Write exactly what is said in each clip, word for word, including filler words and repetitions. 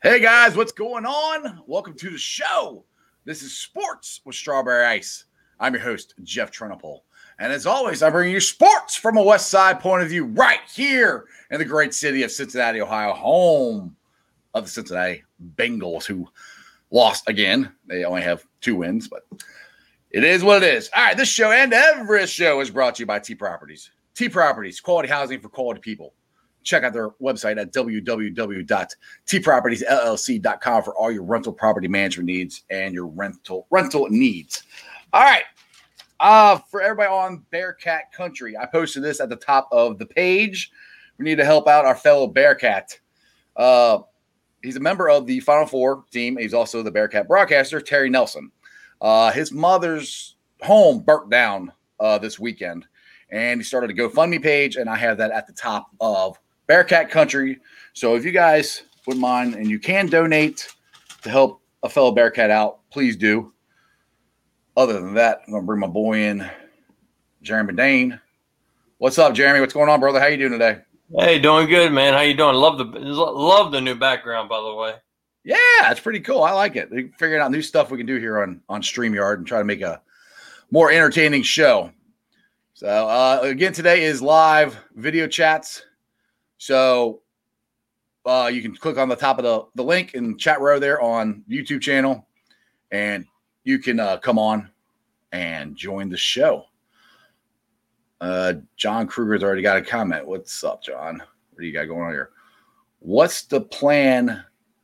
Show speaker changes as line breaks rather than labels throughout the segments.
Hey guys, what's going on? Welcome to the show. This is Sports with Strawberry Ice. I'm your host, Jeff Trenopole. And as always, I'm bringing you sports from a West Side point of view right here in the great city of Cincinnati, Ohio, home of the Cincinnati Bengals, who lost again. They only have two wins, but it is what it is. All right, this show and every show is brought to you by T Properties. T Properties, quality housing for quality people. Check out their website at w w w dot t properties l l c dot com for all your rental property management needs and your rental rental needs. All right. Uh, for everybody on Bearcat Country, I posted this at the top of the page. We need to help out our fellow Bearcat. Uh, he's a member of the Final Four team. He's also the Bearcat broadcaster, Terry Nelson. Uh, his mother's home burnt down uh, this weekend, and he started a GoFundMe page, and I have that at the top of Bearcat Country. So if you guys wouldn't mind and you can donate to help a fellow Bearcat out, please do. Other than that, I'm going to bring my boy in, Jeremy Dane. What's up, Jeremy? What's going on, brother? How you doing today?
Hey, doing good, man. How you doing? Love the love the new background, by the way.
Yeah, it's pretty cool. I like it. We're figuring out new stuff we can do here on, on StreamYard and try to make a more entertaining show. So, uh, again, today is live video chats. So uh, you can click on the top of the, the link in the chat row there on YouTube channel, and you can uh, come on and join the show. Uh, John Kruger's already got a comment. What's up, John? What do you got going on here? What's the plan,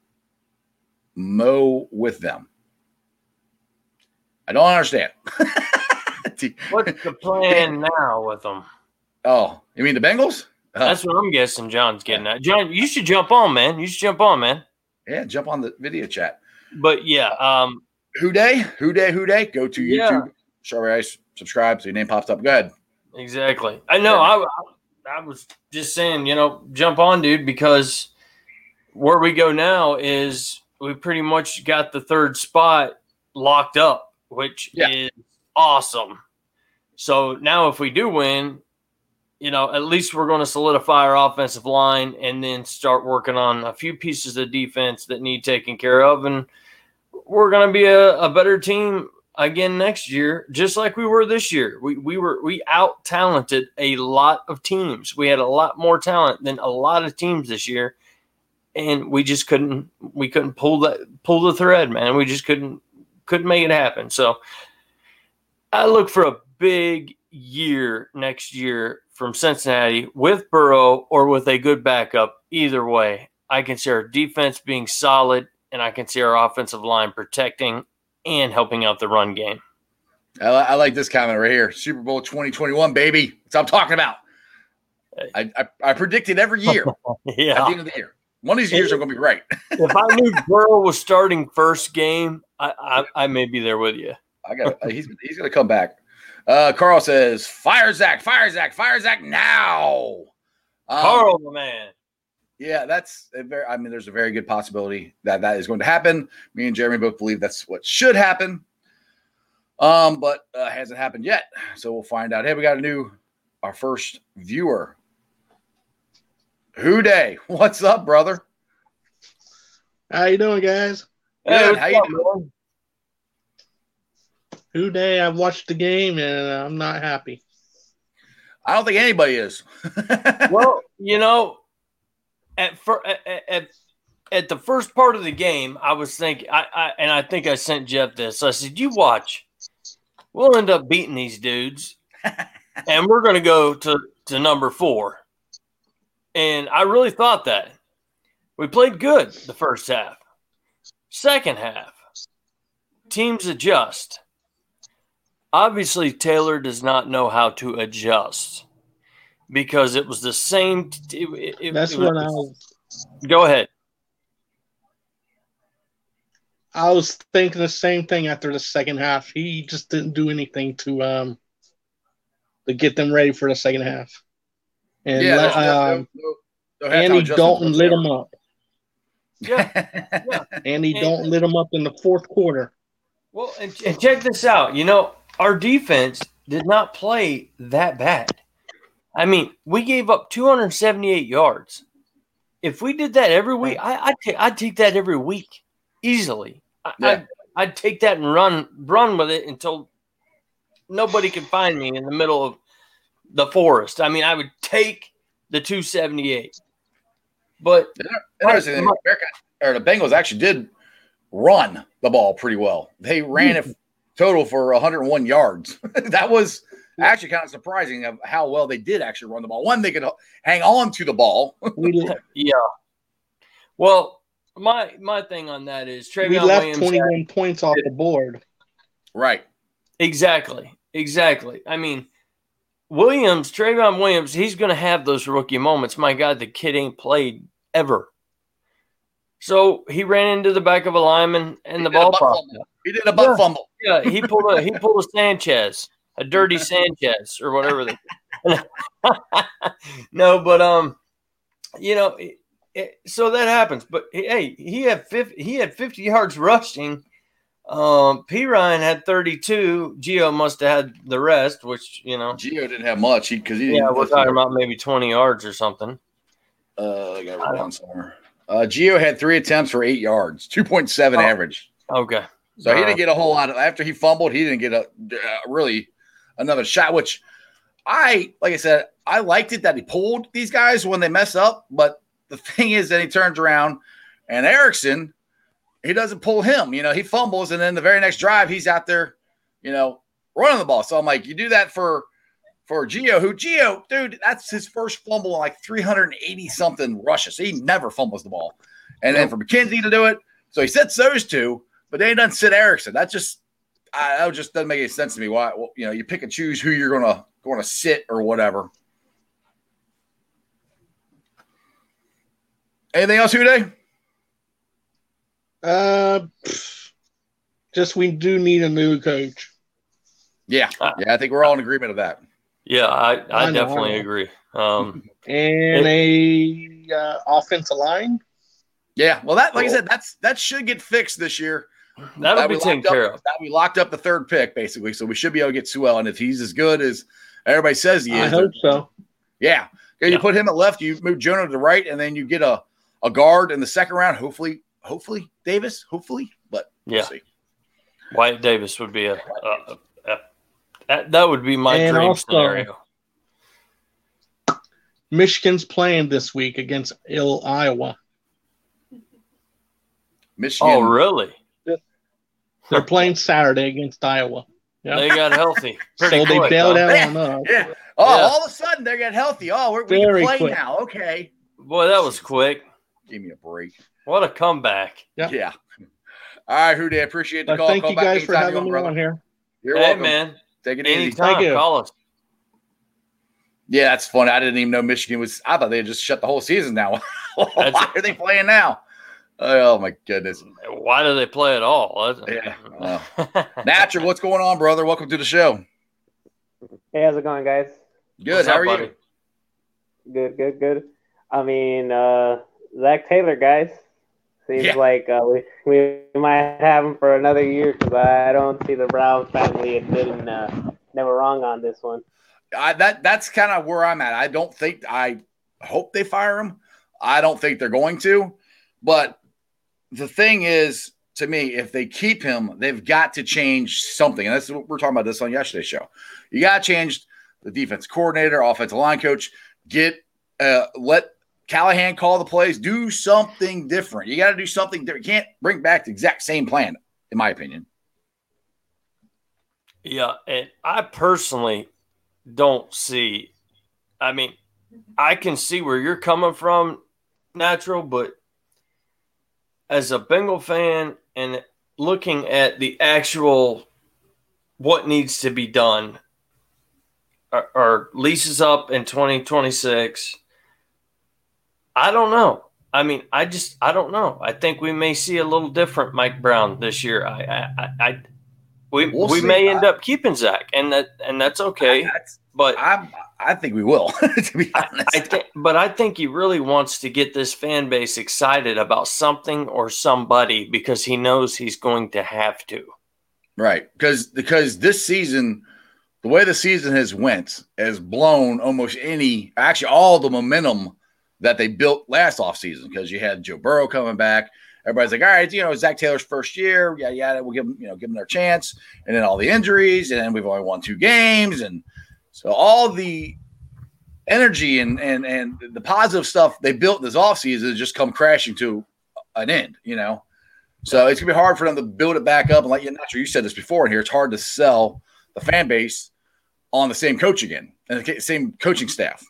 Mo, with them? I don't understand.
What's the plan now with them?
Oh, you mean the Bengals? Oh.
That's what I'm guessing John's getting at. John, you should jump on, man. You should jump on, man.
Yeah, jump on the video chat.
But, yeah. Um,
Who Day? Who Day? Who Day? Go to YouTube. Yeah. Strawberry Ice. Subscribe so your name pops up. Go ahead.
Exactly. I know. I, I, I was just saying, you know, jump on, dude, because where we go now is we pretty much got the third spot locked up, which yeah. is awesome. So now if we do win, you know, at least we're going to solidify our offensive line and then start working on a few pieces of defense that need taken care of. And we're going to be a, a better team again next year, just like we were this year. We we were we out-talented a lot of teams. We had a lot more talent than a lot of teams this year, and we just couldn't we couldn't pull that pull the thread, man. We just couldn't couldn't make it happen. So I look for a big year next year from Cincinnati with Burrow or with a good backup. Either way, I can see our defense being solid, and I can see our offensive line protecting and helping out the run game.
I, I like this comment right here. Super Bowl twenty twenty-one, baby. That's what I'm talking about. I, I, I predicted every year
yeah.
at the end of the year. One of these years, I'm going to be right.
If I knew Burrow was starting first game, I, I, I may be there with you.
I got. He's he's going to come back. Uh, Carl says, "Fire Zach, fire Zach, fire Zach now." Um,
Carl, the man.
Yeah, that's a very. I mean, there's a very good possibility that that is going to happen. Me and Jeremy both believe that's what should happen. Um, but uh, hasn't happened yet, so we'll find out. Hey, we got a new, our first viewer. Who Day? What's up, brother?
How you doing, guys?
Good. Hey, how you doing? Man?
Who Day? I watched the game and I'm not happy.
I don't think anybody is.
Well, you know, at, fir- at at at the first part of the game, I was thinking, I, I and I think I sent Jeff this. I said, "You watch, we'll end up beating these dudes, and we're going to go to to number four." And I really thought that. We played good the first half. Second half, teams adjust. Obviously, Taylor does not know how to adjust because it was the same. It, it,
That's
it
what
was,
I was.
Go ahead.
I was thinking the same thing after the second half. He just didn't do anything to um to get them ready for the second half. And
yeah,
let, um, no, no, no Andy Dalton lit him up.
Yeah, yeah.
Andy
and,
Dalton lit him up in the fourth quarter.
Well, and, and check this out. You know, our defense did not play that bad. I mean, we gave up two hundred seventy-eight yards. if we did that every week, I, I'd, take, I'd take that every week easily. I,
Yeah.
I'd, I'd take that and run run with it until nobody could find me in the middle of the forest. I mean, I would take the two seventy-eight. But
interesting, my, America, or the Bengals actually did run the ball pretty well. They ran it total for one hundred one yards. That was actually kind of surprising of how well they did actually run the ball. One, they could hang on to the ball.
Yeah. Well, my my thing on that is Trayveon
we left
Williams
twenty-one
had,
points off the board.
Right.
Exactly. Exactly. I mean, Williams, Trayveon Williams, he's going to have those rookie moments. My God, the kid ain't played ever. So he ran into the back of a lineman and
he
the ball popped.
He did a butt
yeah.
fumble.
Yeah, he pulled a he pulled a Sanchez, a dirty Sanchez or whatever. They, no, but um, you know, it, it, so that happens. But hey, he had fifty. He had fifty yards rushing. Um, P. Ryan had thirty-two. Gio must have had the rest, which you know,
Gio didn't have much. He because he didn't
yeah, we're talking about maybe twenty yards or something.
Uh, I got it down somewhere. Uh, Gio had three attempts for eight yards, two point seven
oh,
average.
Okay.
So All he didn't right. get a whole lot of, after he fumbled, he didn't get a uh, really another shot, which I, like I said, I liked it that he pulled these guys when they mess up. But the thing is that he turns around and Erickson, he doesn't pull him. You know, he fumbles. And then the very next drive, he's out there, you know, running the ball. So I'm like, you do that for, for Gio, who Gio, dude, that's his first fumble in like three hundred eighty something rushes. He never fumbles the ball. And then for McKenzie to do it. So he sets those two. But they doesn't sit Erickson. That just, I, that just doesn't make any sense to me. Why, well, you know, you pick and choose who you're gonna gonna sit or whatever. Anything else, Huday?
Uh, just we do need a new coach.
Yeah, yeah, I think we're all in agreement of that.
Yeah, I, I,
I know,
definitely
I know.
agree. Um,
and
it,
a uh, offensive line.
Yeah, well, that like I said, that's that should get fixed this year.
That'll
that
be taken care
up,
of.
That we locked up the third pick, basically, so we should be able to get Sewell. And if he's as good as everybody says he is,
I hope so.
Yeah, you
Yeah.
put him at left, you move Jonah to the right, and then you get a, a guard in the second round. Hopefully, hopefully Davis, hopefully, but
Yeah.
we'll see.
Wyatt Davis would be a, a, a, a that would be my
And
dream
also-
scenario.
Michigan's playing this week against Ill Iowa.
Michigan.
Oh, really?
They're playing Saturday against Iowa. Yep.
They got healthy. Pretty
So they
quick,
bailed
huh?
out
Yeah.
on us.
Yeah. Oh,
Yeah.
all of a sudden they get healthy. Oh, we're, we can
Very
play
quick.
now. Okay.
Boy, that was quick.
Give me a break.
What a comeback.
Yeah.
Yeah. All right, Huday, appreciate the
But
call.
thank
Call
you
back
guys for
anytime
having
you want,
me
brother.
on here.
You're
hey,
welcome.
man.
Take it easy.
Anytime.
Thank you.
Call us.
Yeah, that's funny. I didn't even know Michigan was. I thought they had just shut the whole season down. Why
That's-
are they playing now? Oh my goodness.
Why do they play at all?
Yeah. Wow. Natural, what's going on, brother? Welcome to the show.
Hey, how's it going, guys?
Good.
What's
How
up,
are
buddy?
you?
Good, good, good. I mean, uh, Zach Taylor, guys. Seems
Yeah.
like uh, we we might have him for another year because I don't see the Brown family admitting uh, they were wrong on this one.
I, that that's kind of where I'm at. I don't think I hope they fire him. I don't think they're going to. But the thing is, to me, if they keep him, they've got to change something. And that's what we're talking about this on yesterday's show. You got to change the defense coordinator, offensive line coach, get uh, let Callahan call the plays, do something different. You got to do something different. You can't bring back the exact same plan, in my opinion.
Yeah, and I personally don't see. I mean, I can see where you're coming from, Natural, but as a Bengal fan and looking at the actual what needs to be done, our, our lease is up in twenty twenty-six. I don't know. I mean, I just I don't know. I think we may see a little different Mike Brown this year. I I, I, I we
We'll
we
see.
may end up keeping Zach, and that and that's okay.
That's,
But
I I think we will, to be honest.
I think, but I think he really wants to get this fan base excited about something or somebody because he knows he's going to have to.
Right, because because this season, the way the season has went, has blown almost any, actually all the momentum that they built last offseason because you had Joe Burrow coming back. Everybody's like, all right, you know, Zach Taylor's first year. Yeah, yeah, we'll give them, you know, give them their chance. And then all the injuries, and then we've only won two games. And so all the energy and and and the positive stuff they built this offseason has just come crashing to an end, you know. So it's gonna be hard for them to build it back up. And like you, not sure you said this before in here, it's hard to sell the fan base on the same coach again and the same coaching staff.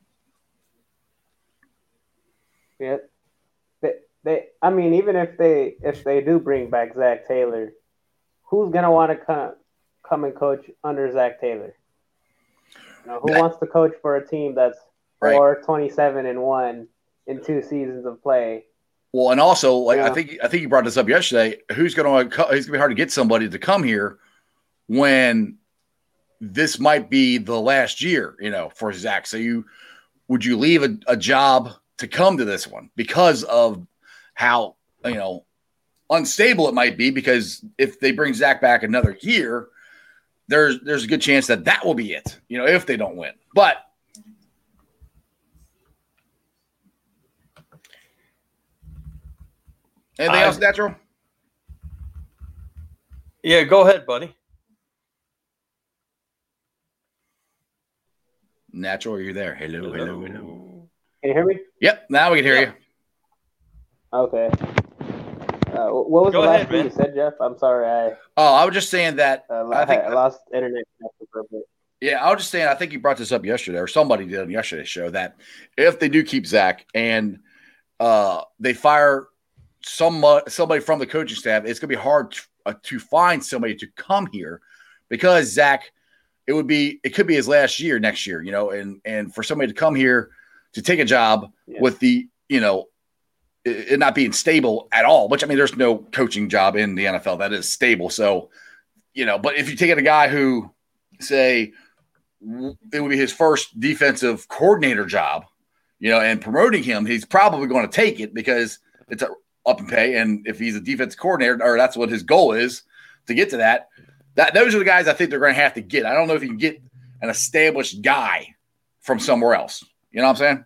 Yeah, they, they. I mean, even if they if they do bring back Zach Taylor, who's gonna want to come come and coach under Zach Taylor? You know, who that, wants to coach for a team that's
right.
four twenty-seven and one in two seasons of play?
Well, and also, like
yeah.
I think I think you brought this up yesterday. Who's going to? It's going to be hard to get somebody to come here when this might be the last year, you know, for Zach. So you would you leave a, a job to come to this one because of how, you know, unstable it might be? Because if they bring Zach back another year, there's there's a good chance that that will be it, you know, if they don't win. But anything I, else, Natural?
Yeah, go ahead, buddy.
Natural, are you there? Hello, hello, hello.
Can you hear me?
Yep, now we can hear yeah. you.
Okay. Uh, what was Go the last ahead, thing man. you said, Jeff? I'm sorry. I
Oh, I was just saying that
uh,
I, think,
I lost internet connection for a bit.
Yeah, I was just saying, I think you brought this up yesterday, or somebody did on yesterday's show, that if they do keep Zach and uh, they fire some somebody from the coaching staff, it's going to be hard to, uh, to find somebody to come here because Zach, it would be, it could be his last year next year, you know, and and for somebody to come here to take a job yeah. with the, you know, it, it not being stable at all, which I mean, there's no coaching job in the N F L that is stable. So, you know, but if you take it a guy who, say, it would be his first defensive coordinator job, you know, and promoting him, he's probably going to take it because it's a, up in pay. And if he's a defensive coordinator, or that's what his goal is to get to that, that those are the guys I think they're going to have to get. I don't know if you can get an established guy from somewhere else. You know what I'm saying?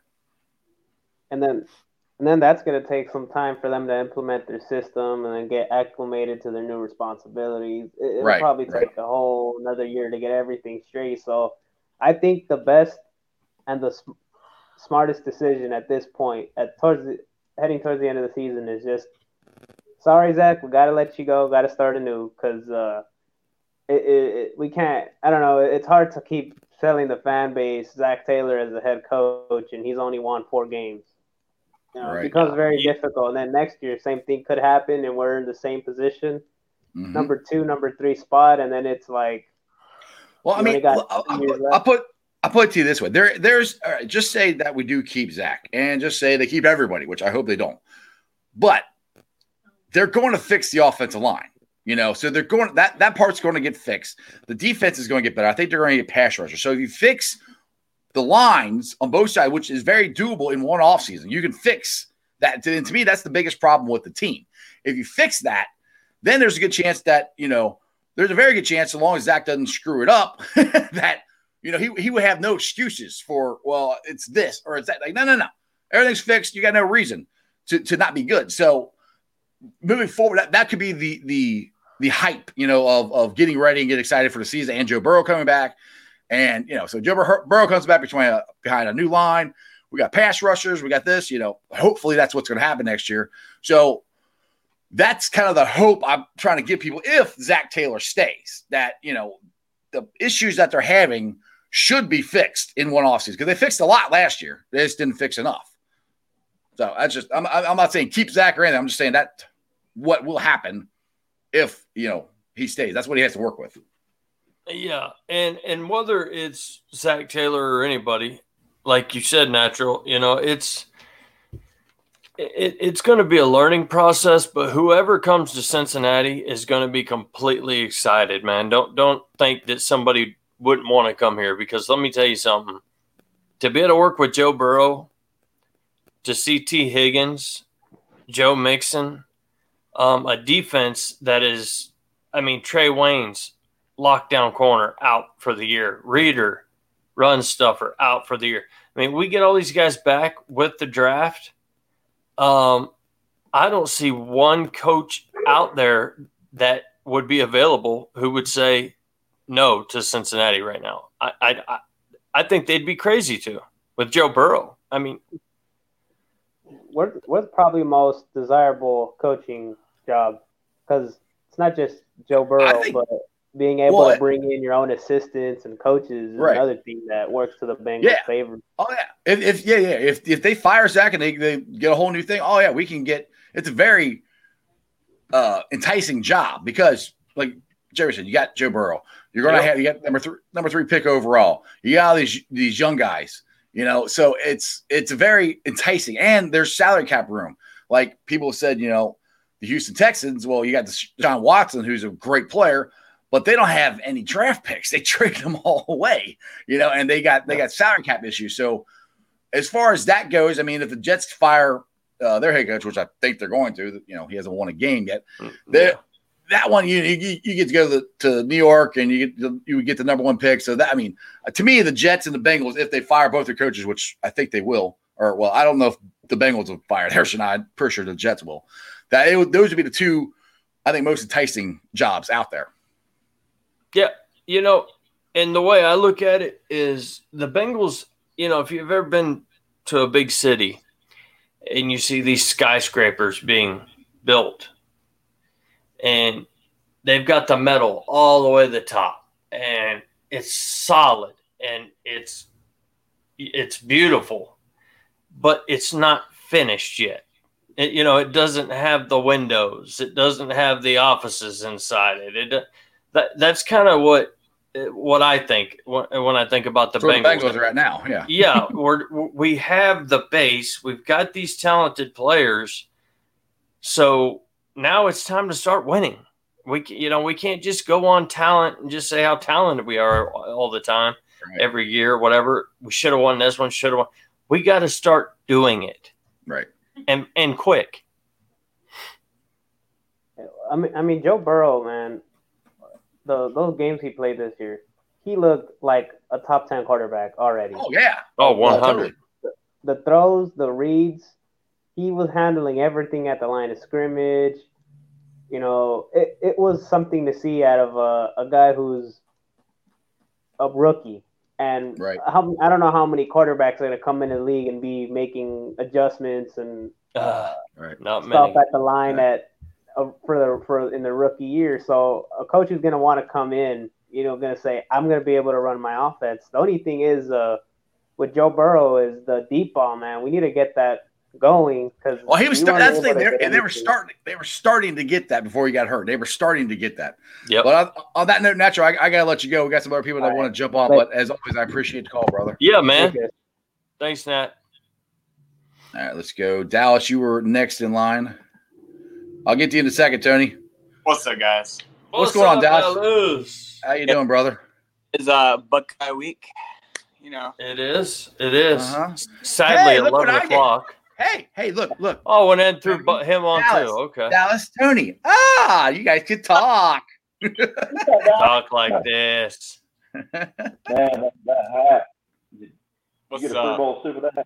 And then, and then that's going to take some time for them to implement their system and then get acclimated to their new responsibilities. It, it'll
right,
probably take
right.
a whole another year to get everything straight. So I think the best and the sm- smartest decision at this point, at towards the, heading towards the end of the season, is just, sorry, Zach, we got to let you go, got to start anew, because uh, it, it, it, we can't, I don't know, it's hard to keep selling the fan base Zach Taylor as a head coach, and he's only won four games. You know, right. It becomes very yeah. difficult. And then next year, same thing could happen, and we're in the same position, mm-hmm. number two, number three spot, and then it's like,
well, I mean, I'll, I'll, put, I'll put I'll put it to you this way: there, there's all right, just say that we do keep Zach, and just say they keep everybody, which I hope they don't. But they're going to fix the offensive line, you know. So they're going that that part's going to get fixed. The defense is going to get better. I think they're going to get pass rusher. So if you fix the lines on both sides, which is very doable in one offseason, you can fix that. And to me, that's the biggest problem with the team. If you fix that, then there's a good chance that, you know, there's a very good chance, as long as Zach doesn't screw it up, that, you know, he, he would have no excuses for, well, it's this or it's that. Like, no, no, no. Everything's fixed. You got no reason to, to not be good. So moving forward, that, that could be the the the hype, you know, of, of getting ready and get excited for the season, and Joe Burrow coming back. And, you know, so Joe Burrow comes back between a, behind a new line. We got pass rushers. We got this, you know, hopefully that's what's going to happen next year. So that's kind of the hope I'm trying to give people if Zach Taylor stays, that, you know, the issues that they're having should be fixed in one offseason, because they fixed a lot last year. They just didn't fix enough. So that's just, I'm, I'm not saying keep Zach or anything. I'm just saying that what will happen if, you know, he stays. That's what he has to work with.
Yeah, and and whether it's Zach Taylor or anybody, like you said, Natural, you know, it's it, it's going to be a learning process. But whoever comes to Cincinnati is going to be completely excited, man. Don't don't think that somebody wouldn't want to come here, because let me tell you something. To be able to work with Joe Burrow, to see T. Higgins, Joe Mixon, um, a defense that is, I mean, Trey Waynes, lockdown corner, out for the year. Reader, run stuffer, out for the year. I I mean, we get all these guys back with the draft. Um, I don't see one coach out there that would be available who would say no to Cincinnati right now. I, I, I think they'd be crazy to with Joe Burrow. I mean,
What's what's probably most desirable coaching job? Because it's not just Joe Burrow, think, but being able well, to bring in your own assistants and coaches is right. another thing that works to the Bengals'
yeah.
favor.
Oh yeah, if, if yeah yeah if if they fire Zach and they, they get a whole new thing, oh yeah, we can get. It's a very uh, enticing job because, like Jerry said, you got Joe Burrow. You're gonna yep. have you got number three number three pick overall. You got all these these young guys. You know, so it's it's very enticing, and there's salary cap room. Like people said, you know, the Houston Texans. Well, you got the Deshaun Watson, who's a great player, but they don't have any draft picks. They traded them all away. You know, and they got they got salary cap issues. So as far as that goes, I mean, if the Jets fire uh, their head coach, which I think they're going to, you know, he hasn't won a game yet. Yeah. That one, you, you you get to go to, the, to New York and you get the, you get the number one pick. So that I mean, to me, the Jets and the Bengals, if they fire both their coaches, which I think they will, or well, I don't know if the Bengals will fire theirs or not. I'm pretty sure the Jets will. That it would, those would be the two, I think, most enticing jobs out there.
Yeah, you know, and the way I look at it is the Bengals. You know, if you've ever been to a big city and you see these skyscrapers being built. And they've got the metal all the way to the top, and it's solid, and it's it's beautiful, but it's not finished yet. It, you know, it doesn't have the windows, it doesn't have the offices inside it. It that that's kind of what what I think when, when I think about the
That's
Bengals.
Where the Bengals are at now, yeah,
yeah. We're we have the base, we've got these talented players, so. Now it's time to start winning. We, you know, we can't just go on talent and just say how talented we are all the time, right. every year, whatever. We should have won this one, should have won. We got to start doing it,
right?
And and quick.
I mean, I mean, Joe Burrow, man, the those games he played this year, he looked like a top ten quarterback already.
Oh yeah,
oh one hundred.
The, the throws, the reads. He was handling everything at the line of scrimmage. You know, it, it was something to see out of a, a guy who's a rookie. And
right.
how, I don't know how many quarterbacks are going to come in the league and be making adjustments and
uh, right. Not
stuff
many.
at the line yeah. at uh, for the for in the rookie year. So a coach is going to want to come in, you know, going to say, I'm going to be able to run my offense. The only thing is uh, with Joe Burrow is the deep ball, man. We need to get that going because
well he was start, that's the thing they, and they were starting they were starting to get that before he got hurt. They were starting to get that.
Yeah.
But on, on that note, Natural, I, I gotta let you go. We got some other people that All want right. to jump on, but, but as always, I appreciate the call, brother.
Yeah, man. Thanks, Nat.
All right, let's go. Dallas, you were next in line. I'll get to you in a second, Tony.
What's up, guys?
What's, What's
going
up,
on, Dallas? Dallas?
How you doing, brother?
It's uh Buckeye week. You know.
It is. It is.
Uh-huh.
Sadly, hey, eleven o'clock.
Hey, hey, look, look.
Oh, and then threw him on
Dallas,
too. Okay.
Dallas, Tony. Ah, you guys can talk.
Talk like this.
Man, that, that hat.
What's
you get a Super Bowl suit with that?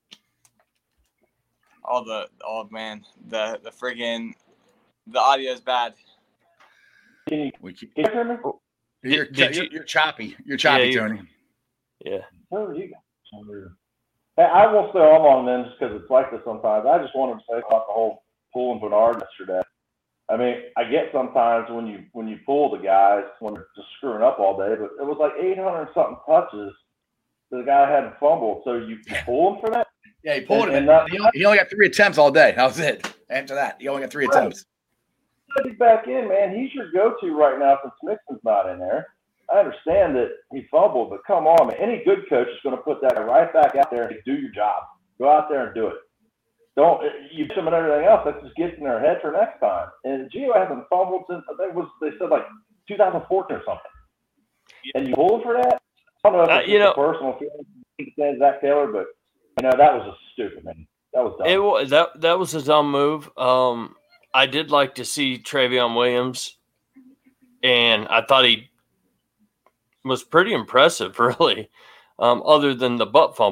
All the, oh man, the the friggin' the audio is bad.
Can you,
we keep,
can you hear me?
You're, you're, you're, you're choppy. You're choppy,
yeah,
Tony.
Yeah.
Oh, you got Hey, I won't stay all on them just because it's like this sometimes. I just wanted to say about the whole pulling Bernard yesterday. I mean, I get sometimes when you when you pull the guys when they're just screwing up all day, but it was like eight hundred something touches that the guy hadn't fumbled. So you pull him for that?
Yeah, he pulled
and,
him.
And not,
he, only, he only got three attempts all day. That was it. After that, he only got three
right.
attempts.
He's back in, man. He's your go-to right now since Mixon's not in there. I understand that he fumbled, but come on, man. Any good coach is going to put that right back out there and do your job. Go out there and do it. Don't you miss them and everything else. That just gets in their head for next time. And Gio hasn't fumbled since I think it was they said like two thousand fourteen or something. And you hold him for that? I don't know if it's uh, you know, a personal feeling, Zach Taylor, but you know that was just stupid, man. That was dumb.
It was that that was a dumb move. Um, I did like to see Travion Williams, and I thought he was pretty impressive, really. Um, other than the butt fumble,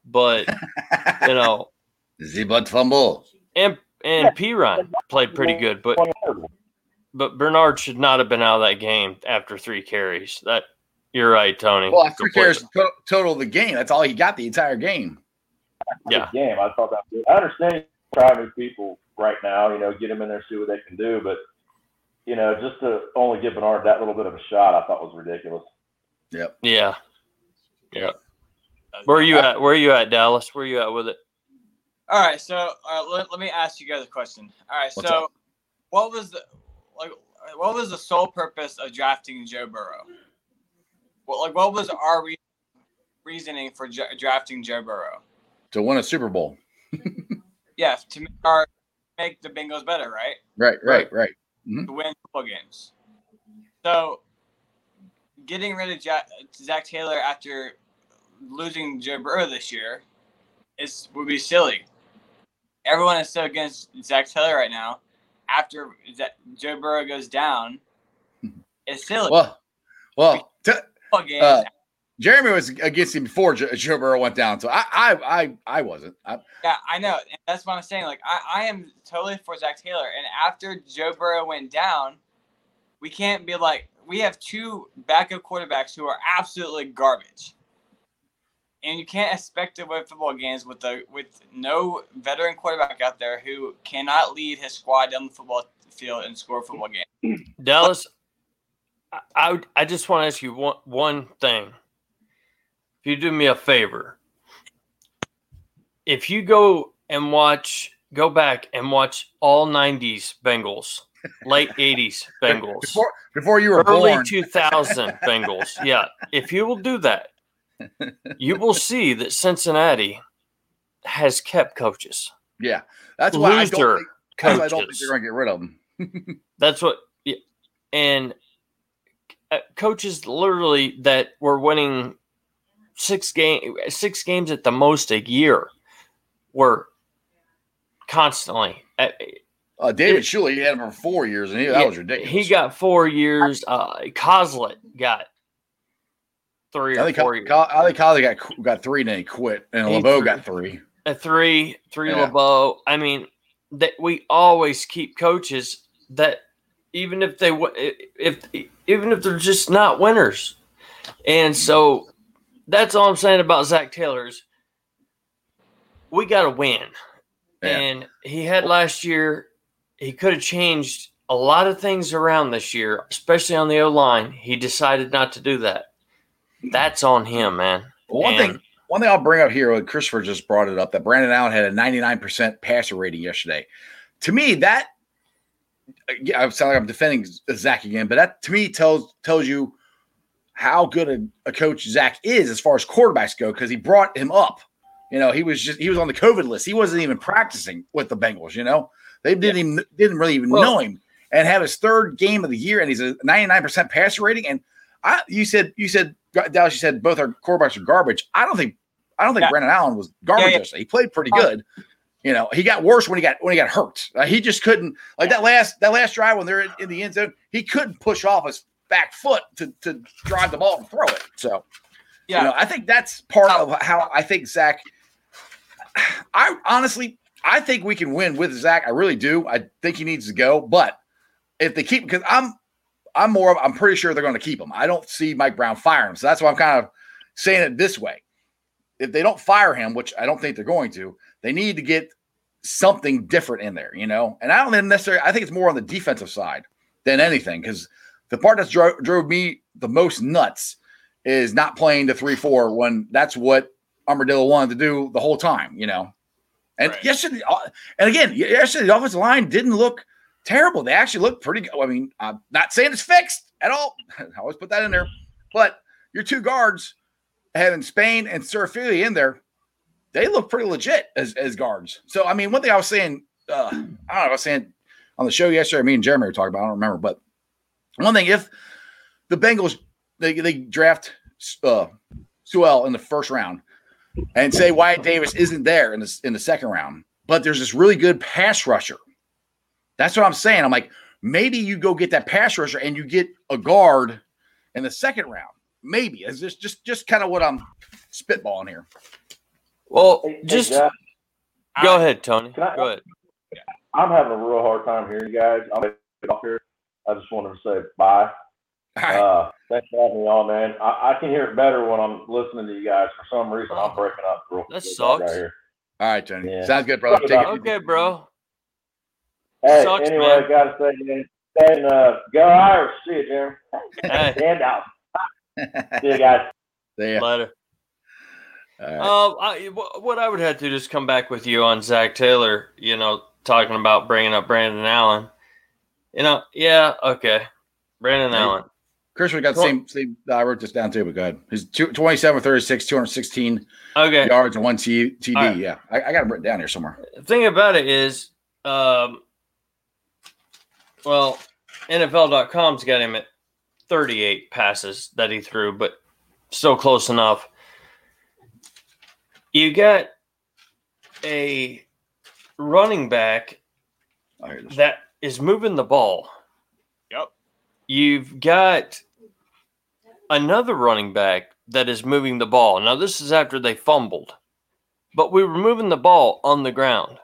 but you know,
the butt fumble.
And and Piron played pretty good, but but Bernard should not have been out of that game after three carries. That you're right, Tony.
Well, three carries to- total of the game. That's all he got the entire game.
Yeah,
game. I thought that. Was, I understand trying to people right now. You know, get them in there, see what they can do. But you know, just to only give Bernard that little bit of a shot, I thought was ridiculous.
Yep.
Yeah. Yeah. Where are you at? Where are you at, Dallas? Where are you at with it?
All right, so uh, let, let me ask you guys a question. All right,
What's
so
up?
what was the like? What was the sole purpose of drafting Joe Burrow? Well, like, what was our re- reasoning for j- drafting Joe Burrow?
To win a Super Bowl.
Yeah, to make, our, make the Bengals better, right?
Right, right, right.
To win football games. So, getting rid of Jack, Zach Taylor after losing Joe Burrow this year is would be silly. Everyone is so against Zach Taylor right now. After Z- Joe Burrow goes down, it's silly.
Well, well, t-
Football games,
uh, Jeremy was against him before Joe, Joe Burrow went down, so I, I, I, I wasn't. I,
yeah, I know. And that's what I'm saying. Like, I, I am totally for Zach Taylor. And after Joe Burrow went down, we can't be like, we have two backup quarterbacks who are absolutely garbage. And you can't expect to win football games with the with no veteran quarterback out there who cannot lead his squad down the football field and score a football game.
Dallas, I, I, would- I just want to ask you one, one thing. If you do me a favor, if you go and watch, go back and watch all nineties Bengals, late eighties Bengals,
before, before you were
early
born.
two thousand Bengals, yeah, if you will do that, you will see that Cincinnati has kept coaches.
Yeah, that's why I don't
Loser
think, that's why I don't think
coaches.
they're going to get rid of them.
That's what, yeah. And uh, coaches literally that were winning six game, six games at the most a year were constantly. Uh,
Uh, David
It-
Shuley, he had him for four years, and he, that was ridiculous.
He got four years. Uh, Coslet got three
I
or
think
four
Col-
years.
Col- I think Collie got got three, and then he quit, and
He
LeBeau
threw-
got three.
A three, three
Yeah.
LeBeau. I mean, that we always keep coaches that even if they w- if even if they're just not winners, and so that's all I'm saying about Zach Taylor's. We got to win,
Yeah.
and he had last year. He could have changed a lot of things around this year, especially on the O line. He decided not to do that. That's on him, man.
Well, one
And-
thing, one thing I'll bring up here, and Christopher just brought it up, that Brandon Allen had a ninety-nine percent passer rating yesterday. To me, that yeah, I sound like I'm defending Zach again, but that to me tells tells you how good a, a coach Zach is as far as quarterbacks go, because he brought him up. You know, he was just he was on the COVID list. He wasn't even practicing with the Bengals. You know, they didn't even didn't really even
Well-
know him, and have his third game of the year, and he's a ninety-nine percent passer rating. And I, you said you said Dallas, you said both our quarterbacks are garbage. I don't think I don't think
Yeah.
Brandon Allen was garbage
Yeah, yeah.
yesterday. He played pretty good. You know, he got worse when he got when he got hurt. Uh, he just couldn't like that last that last drive when they're in, in the end zone. He couldn't push off his back foot to to drive the ball and throw it. So,
Yeah.
you know, I think that's part of how I think Zach. I honestly, I think we can win with Zach. I really do. I think he needs to go, but if they keep, because I'm, I'm more of, I'm pretty sure they're going to keep him. I don't see Mike Brown firing him, so that's why I'm kind of saying it this way. If they don't fire him, which I don't think they're going to, they need to get something different in there, you know. And I don't even necessarily. I think it's more on the defensive side than anything, because the part that drove, drove me the most nuts is not playing the three four when that's what Armadillo wanted to do the whole time, you know. And
Right.
yesterday, and again, yesterday the offensive line didn't look terrible. They actually looked pretty good. I mean, I'm not saying it's fixed at all. I always put that in there. But your two guards, having Spain and Serafili in there, they look pretty legit as, as guards. So, I mean, one thing I was saying, uh, I don't know, I was saying on the show yesterday, me and Jeremy were talking about, I don't remember, but one thing, if the Bengals, they, they draft uh, Sewell in the first round, and say Wyatt Davis isn't there in the, in the second round, but there's this really good pass rusher. That's what I'm saying. I'm like, maybe you go get that pass rusher and you get a guard in the second round. Maybe. It's just just, just kind of what I'm spitballing here.
Well,
Hey, hey,
just
Jeff,
go ahead, Tony.
Can I-
Go ahead.
I'm having a real hard time hearing you guys. I'm gonna get off here. I just wanted to say bye.
All right.
Uh, thanks for having me on, man. I, I can hear it better when I'm listening to you guys. For some reason, I'm breaking up real
That
quick
sucks.
right here.
All right, Tony.
Yeah.
Sounds good, brother. Take it
Okay, bro.
Hey,
Sucks,
anyway,
man.
I gotta say, man, and, uh, go Irish. See you, Jeremy.
Hey.
Stand out. See you guys.
See ya.
Later.
All right.
Um, I, wh- what I would have to just come back with you on Zach Taylor, you know, talking about bringing up Brandon Allen. You know, yeah, okay. Brandon
Hey.
Allen.
Chris, we got the
Well-
same, same. I wrote this down too, but go ahead. He's two, twenty-seven, thirty-six, two hundred sixteen
Okay.
yards and one T, TD.
All right.
Yeah, I, I got it written down here somewhere.
The thing about it is, um, well, N F L dot com's got him at thirty-eight passes that he threw, but still close enough. You got a running back
Oh, here it is.
that is moving the ball.
Yep.
You've got another running back that is moving the ball. Now, this is after they fumbled, but we were moving the ball on the ground.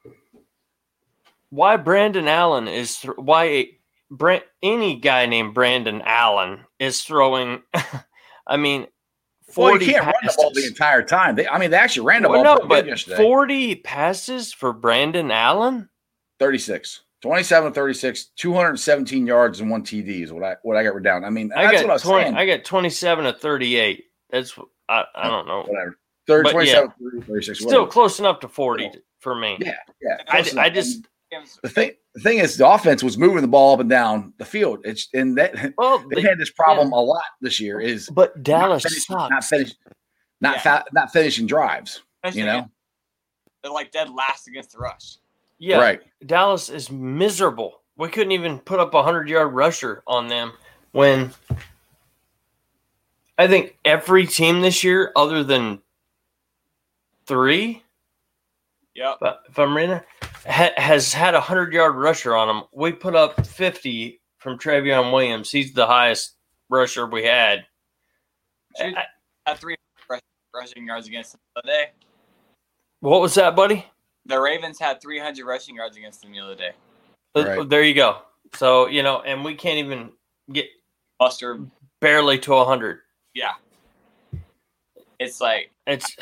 Why Brandon Allen is th- why Brent, any guy named Brandon Allen is throwing? I mean,
Well,
forty
you can't run the ball the
passes.
entire time. They, I mean, they actually ran the
Well,
ball
no,
pretty
but
good yesterday.
forty passes for Brandon Allen.
thirty-six. twenty-seven, thirty-six, two hundred seventeen yards and one T D is what I what I got written down. I mean,
I
that's
got
what I was
twenty.
saying.
I got twenty-seven to thirty-eight. That's I. I don't know.
Whatever. thirty,
But,
twenty-seven, thirty, thirty-six.
Still
whatever.
close enough to forty for me.
Yeah, yeah.
I,
close
I
enough.
just
the thing. The thing is, the offense was moving the ball up and down the field. It's and that
well,
they
they,
had this problem a lot this year. Is
but
not
Dallas
finishing,
sucks.
not finish, not
Yeah.
fa- not finishing drives.
Especially
You know,
against- they're like dead last against the rush.
Yeah,
right?
Dallas is miserable. We couldn't even put up a hundred-yard rusher on them when I think every team this year, other than three,
Yep.
but if I'm reading, ha- has had a hundred-yard rusher on them. We put up fifty from Travion Williams. He's the highest rusher we had.
Shoot.
I-
Had three rush- rushing yards against them the other day.
What was that, buddy?
The Ravens had three hundred rushing yards against them the other day.
Uh,
Right.
There you go. So, you know, and we can't even get
Buster,
barely to one hundred.
yeah. It's like,
It's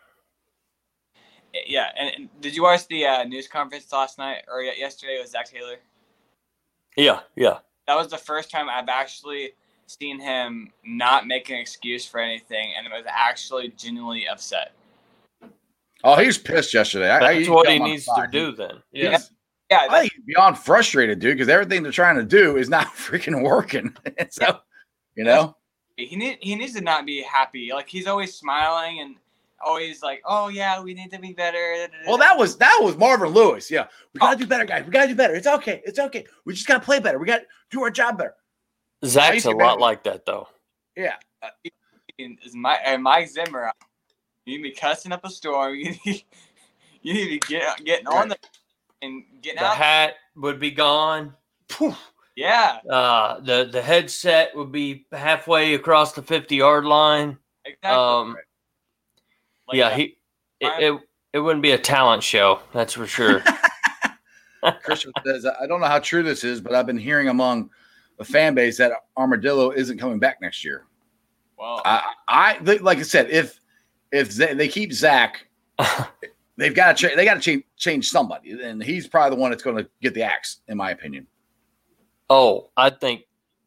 yeah. And, and did you watch the uh, news conference last night or ye- yesterday with Zach Taylor?
yeah, yeah.
That was the first time I've actually seen him not make an excuse for anything, and it was actually genuinely upset.
Oh, he was pissed yesterday. I, I,
That's
you
what
tell
he
him on
needs
the
to
side.
do then.
He-
Yeah.
he's-
Yeah,
I think he's beyond frustrated, dude, because everything they're trying to do is not freaking working. so, you know,
he need he needs to not be happy. Like he's always smiling and always like, "Oh yeah, we need to be better."
well, that was that was Marvin Lewis. Yeah, we gotta do better, guys. We gotta do better. It's okay. It's okay. We just gotta play better. We got to do our job better.
Zach's a
I used to
lot
be-
like that, though.
Yeah,
is my and Mike Zimmer. You need to be cussing up a storm. You need, you need to be get, getting on the and getting
The
out.
hat would be gone. Poof.
Yeah,
Uh, the the headset would be halfway across the fifty-yard line.
exactly.
Um,
Like
yeah,
that.
he it, it it wouldn't be a talent show, that's for sure.
Christian says, I don't know how true this is, but I've been hearing among the fan base that Armadillo isn't coming back next year.
well,
I, I like I said, if if they, they keep Zach, they've got to change. They got to change change somebody, and he's probably the one that's going to get the axe, in my opinion.
Oh, I think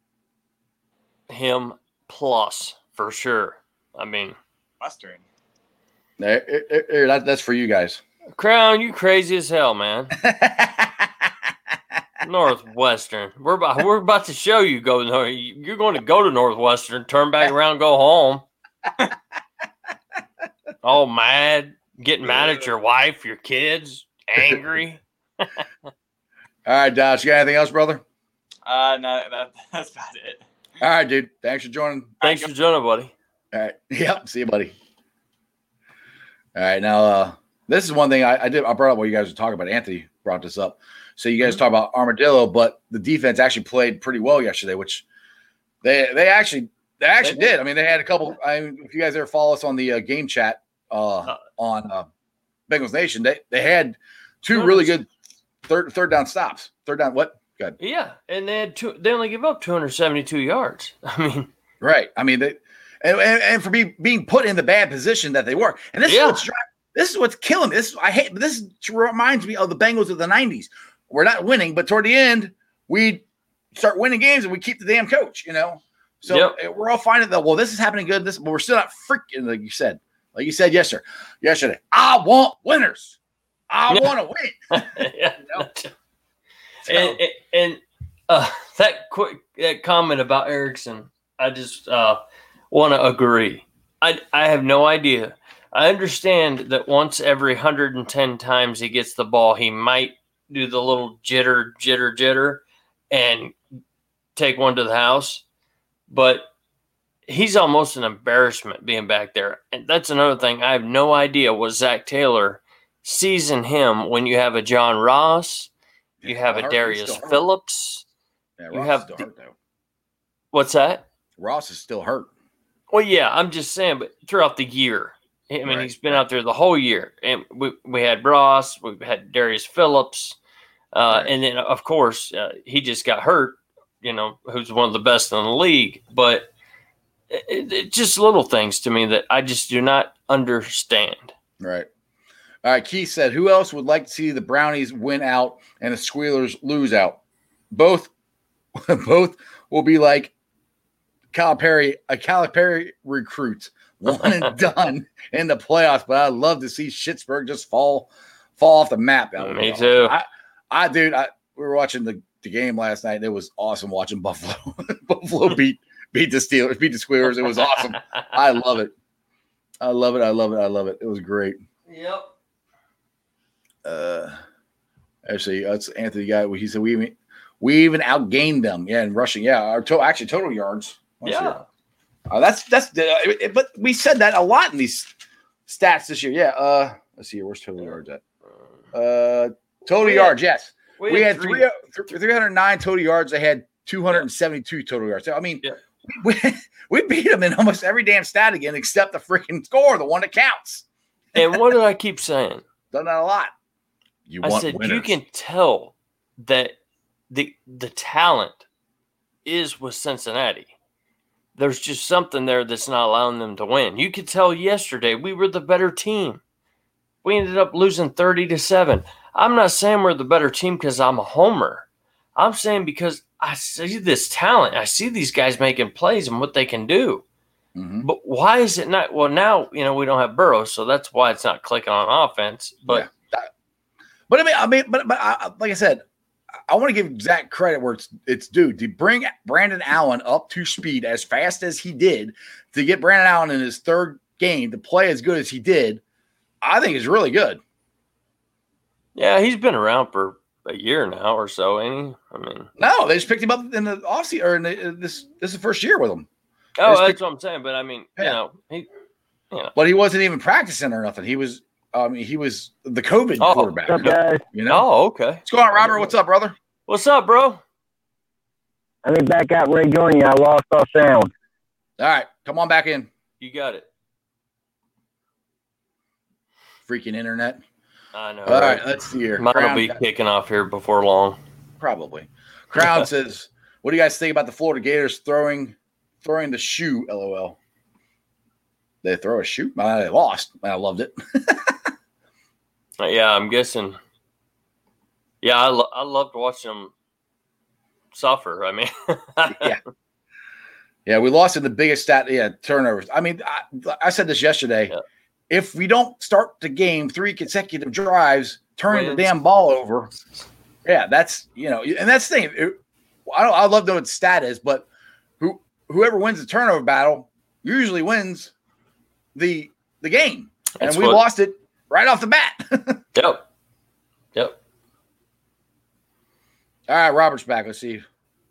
him plus for sure. I mean,
Western.
There, there- there, that, that's for you guys.
Crown, you crazy as hell, man. Northwestern. We're about we're about to show you go. You're going to go to Northwestern, turn back around, go home. All mad, getting mad at your wife, your kids, angry.
All right, Dodge. You got anything else, brother?
Uh, no, that, that's about it.
All right, dude. Thanks for joining.
Thanks for joining, buddy.
All right. Yep. See you, buddy. All right. Now, uh, this is one thing I, I did. I brought up what you guys were talking about. Anthony brought this up. So you guys
Mhm.
talk about Armadillo, but the defense actually played pretty well yesterday, which they they actually they actually
They did.
did. I mean, they had a couple. I mean, if you guys ever follow us on the uh, game chat uh,
Uh,
on uh, Bengals Nation. They they had two really good third third down stops. Third down what? Good.
Yeah, and they had two. They only give up two hundred seventy-two yards. I mean,
right. I mean, they and, and, and for be, being put in the bad position that they were, and this
Yeah.
is what's dri- this is what's killing me. This I hate. This reminds me of the Bengals of the nineties. We're not winning, but toward the end, we start winning games and we keep the damn coach. You know, so
Yep.
we're all finding that. Well, this is happening good. This, but we're still not freaking like you said. Like you said yesterday. Yesterday, I want winners. I
Yeah.
want to win.
yeah.
know? So-
And, and, and uh, that quick that comment about Erickson, I just uh, want to agree. I I have no idea. I understand that once every one hundred ten times he gets the ball, he might do the little jitter, jitter, jitter, and take one to the house. But he's almost an embarrassment being back there. And that's another thing. I have no idea what Zach Taylor sees in him when you have a John Ross, you have a
Hurt-
Darius
still hurt.
Phillips.
Yeah,
you
Ross
have
is still
the-
hurt though.
What's that?
Ross is still hurt.
Well, yeah, I'm just saying, but throughout the year, I mean,
Right,
he's been
right.
out there the whole year, and we we had Ross, we've had Darius Phillips, uh,
Right.
and then of course uh, he just got hurt. You know, who's one of the best in the league, but it, it, just little things to me that I just do not understand.
Right. All right. Keith said, who else would like to see the Brownies win out and the Squealers lose out? Both, both will be like Calipari, a Calipari recruit, one and done in the playoffs. But I'd love to see Schittsburg just fall, fall off the map. That would be
Me
awesome.
too.
I, I, dude, I, we were watching the, the game last night. And it was awesome watching Buffalo. Buffalo beat beat the Steelers, beat the Squealers. It was awesome. I love it. I love it. I love it. I love it. It was great.
Yep.
Uh, actually, that's Anthony guy. He said we even we even outgained them. Yeah, in rushing. Yeah, our to- actually total yards. Let's see.
Yeah.
Uh, that's that's. Uh, it- it- but we said that a lot in these stats this year. Yeah. Uh, let's see here. Where's total yards at? Uh, total
We had-
yards. Yes, we,
We,
had
three.
three th- three hundred nine total yards. They had two hundred seventy-two total yards. So, I mean,
Yeah.
we, we beat them in almost every damn stat again, except the freaking score, the one that counts.
And what did I keep saying?
Done that a lot. You
I
want
said
winners.
you can tell that the the talent is with Cincinnati. There's just something there that's not allowing them to win. You could tell yesterday we were the better team. We ended up losing thirty to seven. I'm not saying we're the better team because I'm a homer. I'm saying because I see this talent. I see these guys making plays and what they can do.
Mhm.
But why is it not? Well, now, you know, we don't have Burrow, so that's why it's not clicking on offense. But
But I mean, I mean, but but I, like I said, I want to give Zach credit where it's it's due. To bring Brandon Allen up to speed as fast as he did, to get Brandon Allen in his third game to play as good as he did, I think is really good.
yeah, he's been around for a year now or so, ain't he? I mean,
No, they just picked him up in the offseason or in the, this this is the first year with him,
oh,
It's
that's
pick-
what I'm saying. But I mean,
Yeah.
you know, he,
but he wasn't even practicing or nothing. He was, I mean, he was the COVID
Oh,
quarterback.
What's up, guys?
You know,
oh, okay.
what's going on, Robert? What's up, brother?
What's up, bro?
Let me back out, Ray joining you. I lost our sound.
All right, come on back in.
You got it.
Freaking internet.
I know.
All right,
right?
let's see here.
Mine will
Crown
be
got-
kicking off here before long.
Probably. Crown says, "What do you guys think about the Florida Gators throwing throwing the shoe?" L O L. They throw a shoe? Uh, they lost. I loved it.
Uh, Yeah, I'm guessing. Yeah, I, lo- I loved watching them suffer. I mean,
Yeah. Yeah, we lost in the biggest stat. Yeah, turnovers. I mean, I, I said this yesterday.
Yeah.
If we don't start the game three consecutive drives, turning the
Wins.
damn ball over, yeah, that's you know, and that's the thing. It, I don't. I love to know what the stat is, but who whoever wins the turnover battle usually wins the the game,
That's
and we
what-
lost it right off the bat.
yep, yep.
All right, Robert's back. Let's see.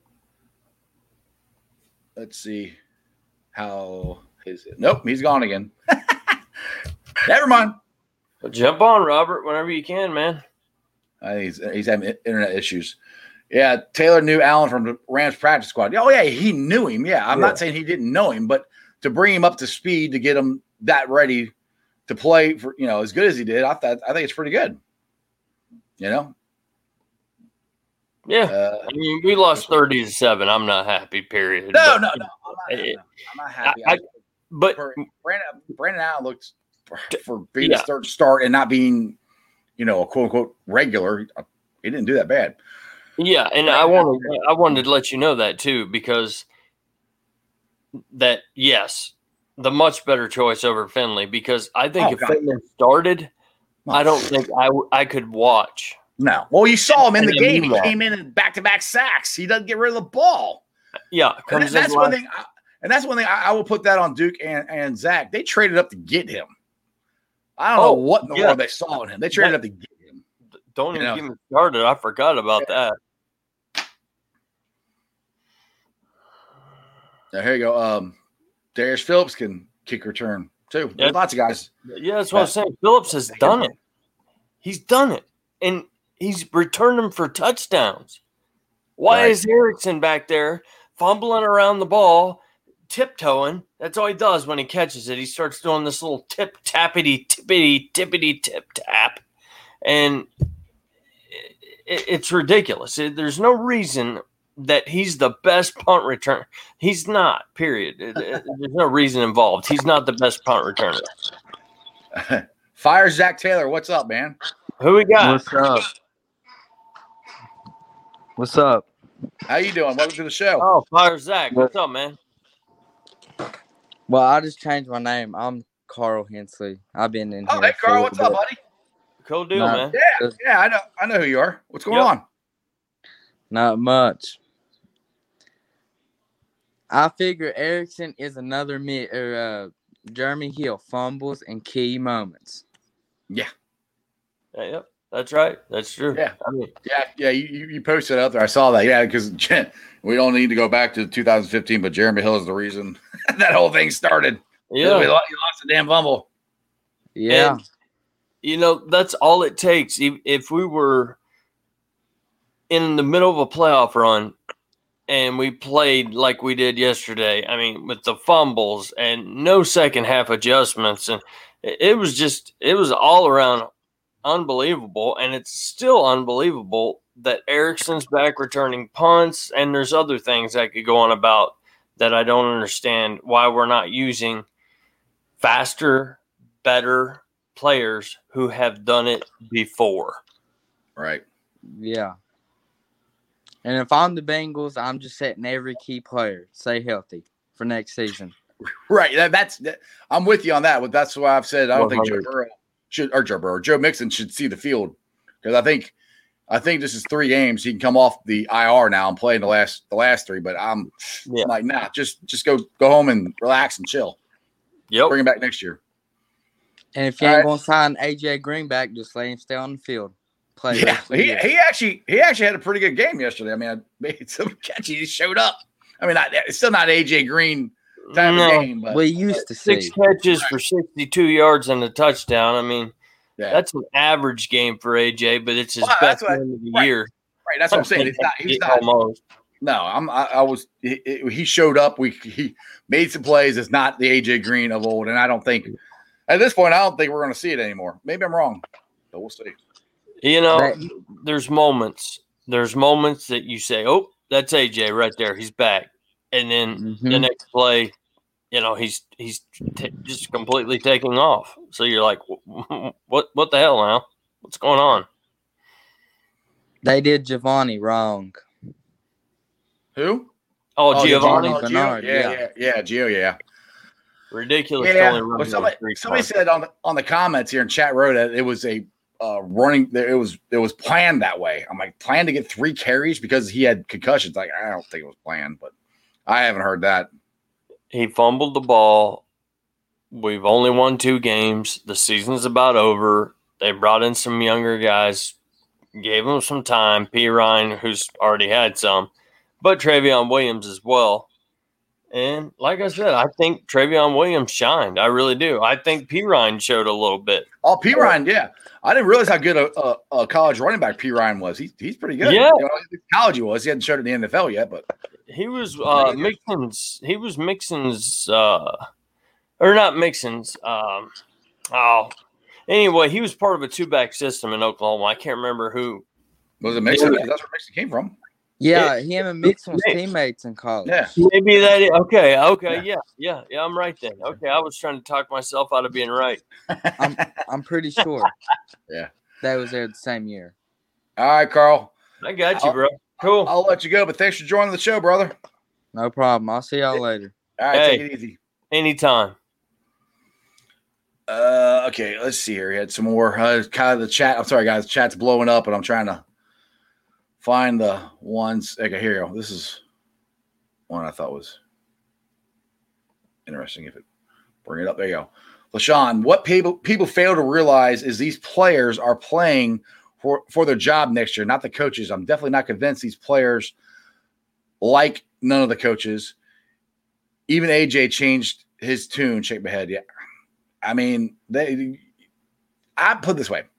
Let's see how is it. Nope, he's gone again. Never mind.
Well, jump on, Robert, whenever you can, man.
I think he's, he's having internet issues. Yeah, Taylor knew Allen from the Rams practice squad. Oh, yeah, he knew him. Yeah, I'm
Yeah.
not saying he didn't know him, but to bring him up to speed to get him that ready to play for, you know, as good as he did, I thought I think it's pretty good. You know?
Yeah.
Uh,
I mean, we lost thirty to seven. I'm not happy, period.
no,
But,
no, no. I'm not,
it-
no, I'm not happy.
I-
I,
But
for Brandon, Brandon Allen looked for, for being
Yeah.
his third start and not being, you know, a quote unquote regular. He didn't do that bad.
yeah, and I wanted I wanted to let you know that too, because that yes, the much better choice over Finley, because I think
Oh,
if
God.
Finley started, I don't think I w- I could watch.
No. Well, you saw him in the
And I
game.
mean
He
that.
came in in back to back sacks. He doesn't get rid of the ball.
Yeah,
And
comes
that- that's
in
one
last-
thing. I, and that's one thing I, I will put that on Duke and, and Zach. They traded up to get him. I don't
Oh,
know what in the
yeah.
world they saw in him. They traded
That-
up to get him.
Don't
you
even
know.
get me started. I forgot about that.
Now, here you go. Um, Darius Phillips can kick return too. There's
Yep.
lots of guys.
Yeah, that's what I'm saying. Phillips has done it. He's done it, and he's returned them for touchdowns. Why
Right.
is Erickson back there fumbling around the ball, tiptoeing? That's all he does when he catches it. He starts doing this little tip tappity tippity tippity tip tap, and it, it's ridiculous. It- there's no reason that he's the best punt returner. He's not. Period. It- it- there's no reason involved. He's not the best punt returner.
Fire Zach Taylor. What's up, man?
Who we got?
What's up? What's up?
How you doing? Welcome to the show.
Oh, Fire Zach. What's up, man?
Well, I just changed my name. I'm Carl Hensley. I've been in
Oh,
here.
hey
for a
Carl,
little
what's up,
bit.
buddy?
Cool deal,
Nah.
man.
Yeah, yeah, I know, I know who you are. What's going
Yep.
on?
Not much. I figure Erickson is another mi- or, uh, Jeremy Hill fumbles in key moments.
Yeah,
Yeah, yep. That's right. That's true.
Yeah.
I mean,
yeah, yeah. You, you you posted it up there. I saw that. Yeah, because we don't need to go back to two thousand fifteen, but Jeremy Hill is the reason that whole thing started.
yeah.
we lost, you lost the damn fumble.
Yeah.
And, you know, that's all it takes. If, if we were in the middle of a playoff run and we played like we did yesterday, I mean, with the fumbles and no second half adjustments, and it, it was just, it was all around unbelievable. And it's still unbelievable that Erickson's back returning punts, and there's other things I could go on about that I don't understand why we're not using faster, better players who have done it before.
Right.
Yeah. And if I'm the Bengals, I'm just setting every key player stay healthy for next season.
Right. That, that's that, I'm with you on that. But that's why I've said I don't think Joe
one hundred.
Burrow should or Joe Burrow, Joe Mixon should see the field, because I think I think this is three games. He can come off the I R now and play in the last the last three. But I'm
Yeah.
like, nah, just just go go home and relax and chill.
Yep.
Bring him back next year.
And if you
All
ain't
right.
going to sign A J Greenback, just let him stay on the field. Play the
Yeah,
rest of the
he,
year.
he actually he actually had a pretty good game yesterday. I mean, I made some catches. He showed up. I mean, not, it's still not A J Green type
No.
of game, but
we used to
Six
see.
catches for sixty-two yards and a touchdown. I mean,
yeah,
that's an average game for A J, but it's his
Well, that's
best
what-
game of the
right.
year.
right. That's what I'm saying. He's not. He's not.
Almost.
No, I'm. I, I was. He, he showed up. We he made some plays. It's not the A J Green of old, and I don't think at this point I don't think we're going to see it anymore. Maybe I'm wrong, but we'll see.
You know,
That-
there's moments. There's moments that you say, "Oh, that's A J right there. He's back," and then the
Mhm.
next play, you know, he's he's t- just completely taking off. So you're like, "What? What the hell now? What's going on?"
They did Giovanni wrong.
Who?
Oh, Giovanni,
Giovanni.
Gio?
Bernard,
Yeah,
yeah.
yeah, yeah, Gio, yeah.
ridiculous. to
Yeah.
only run
Well,
with
somebody
three
somebody
cars.
said on the on the comments here in chat row that it was a uh, running. It was it was planned that way. I'm like, planned to get three carries because he had concussions. Like, I don't think it was planned, but I haven't heard that.
He fumbled the ball. We've only won two games. The season's about over. They brought in some younger guys, gave them some time. P. Ryan, who's already had some, but Travion Williams as well. And like I said, I think Travion Williams shined. I really do. I think P. Ryan showed a little bit.
Oh, P. Ryan, yeah. I didn't realize how good a, a, a college running back P. Ryan was. He, he's pretty good.
Yeah.
You know, college he was. He hadn't showed it in the N F L yet, but
He was uh, Mixon's. He was Mixon's, uh, or not Mixon's. Um, Oh, anyway, he was part of a two-back system in Oklahoma. I can't remember who.
Was it Mixon? Because that's where Mixon came from.
Yeah,
It-
him and Mixon was teammates in college.
Yeah.
Maybe that is okay. Okay,
Yeah.
yeah, yeah, yeah. I'm right then. Okay, I was trying to talk myself out of being right.
I'm I'm pretty sure.
Yeah.
They was there the same year.
All right, Carl.
I got you,
I'll-
bro. Cool.
I'll let you go, but thanks for joining the show, brother.
No problem. I'll see y'all later.
All right,
Hey.
take it easy.
Anytime.
Uh, okay, let's see here. We had some more. Uh, kind of the chat. I'm sorry, guys. The chat's blowing up, and I'm trying to find the ones. Okay, here you go. This is one I thought was interesting. If it bring it up, there you go. LaShawn, what people people fail to realize is these players are playing for for their job next year, not the coaches. I'm definitely not convinced these players like none of the coaches. Even A J changed his tune. Shake my head. Yeah. I mean, they. I put it this way.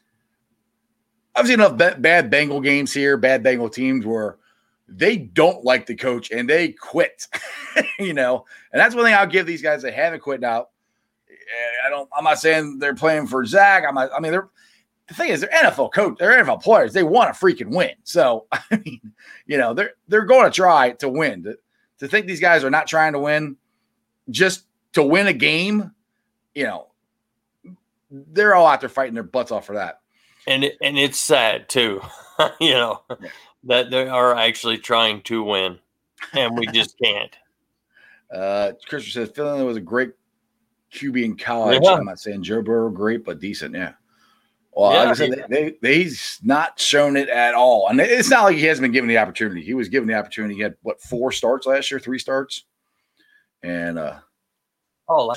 I've seen enough ba- bad Bengal games here, bad Bengal teams where they don't like the coach and they quit. You know, and that's one thing I'll give these guys. They haven't quit now. I don't. I'm not saying they're playing for Zach. I'm not. I mean, they're. The thing is, they're N F L coach. They're N F L players. They want to freaking win. So, I mean, you know, they're they're going to try to win. To, to think these guys are not trying to win, just to win a game. You know, they're all out there fighting their butts off for that.
And it, and it's sad too, you know,
Yeah.
that they are actually trying to win, and we just can't.
Uh, Christopher says, Philly was a great Q B in college.
Yeah.
I'm not saying Joe Burrow great, but decent. Yeah. Well,
Yeah,
like I said, they, they, he's not shown it at all. And it's not like he hasn't been given the opportunity. He was given the opportunity. He had, what, four starts last year, three starts? And, uh,
Oh,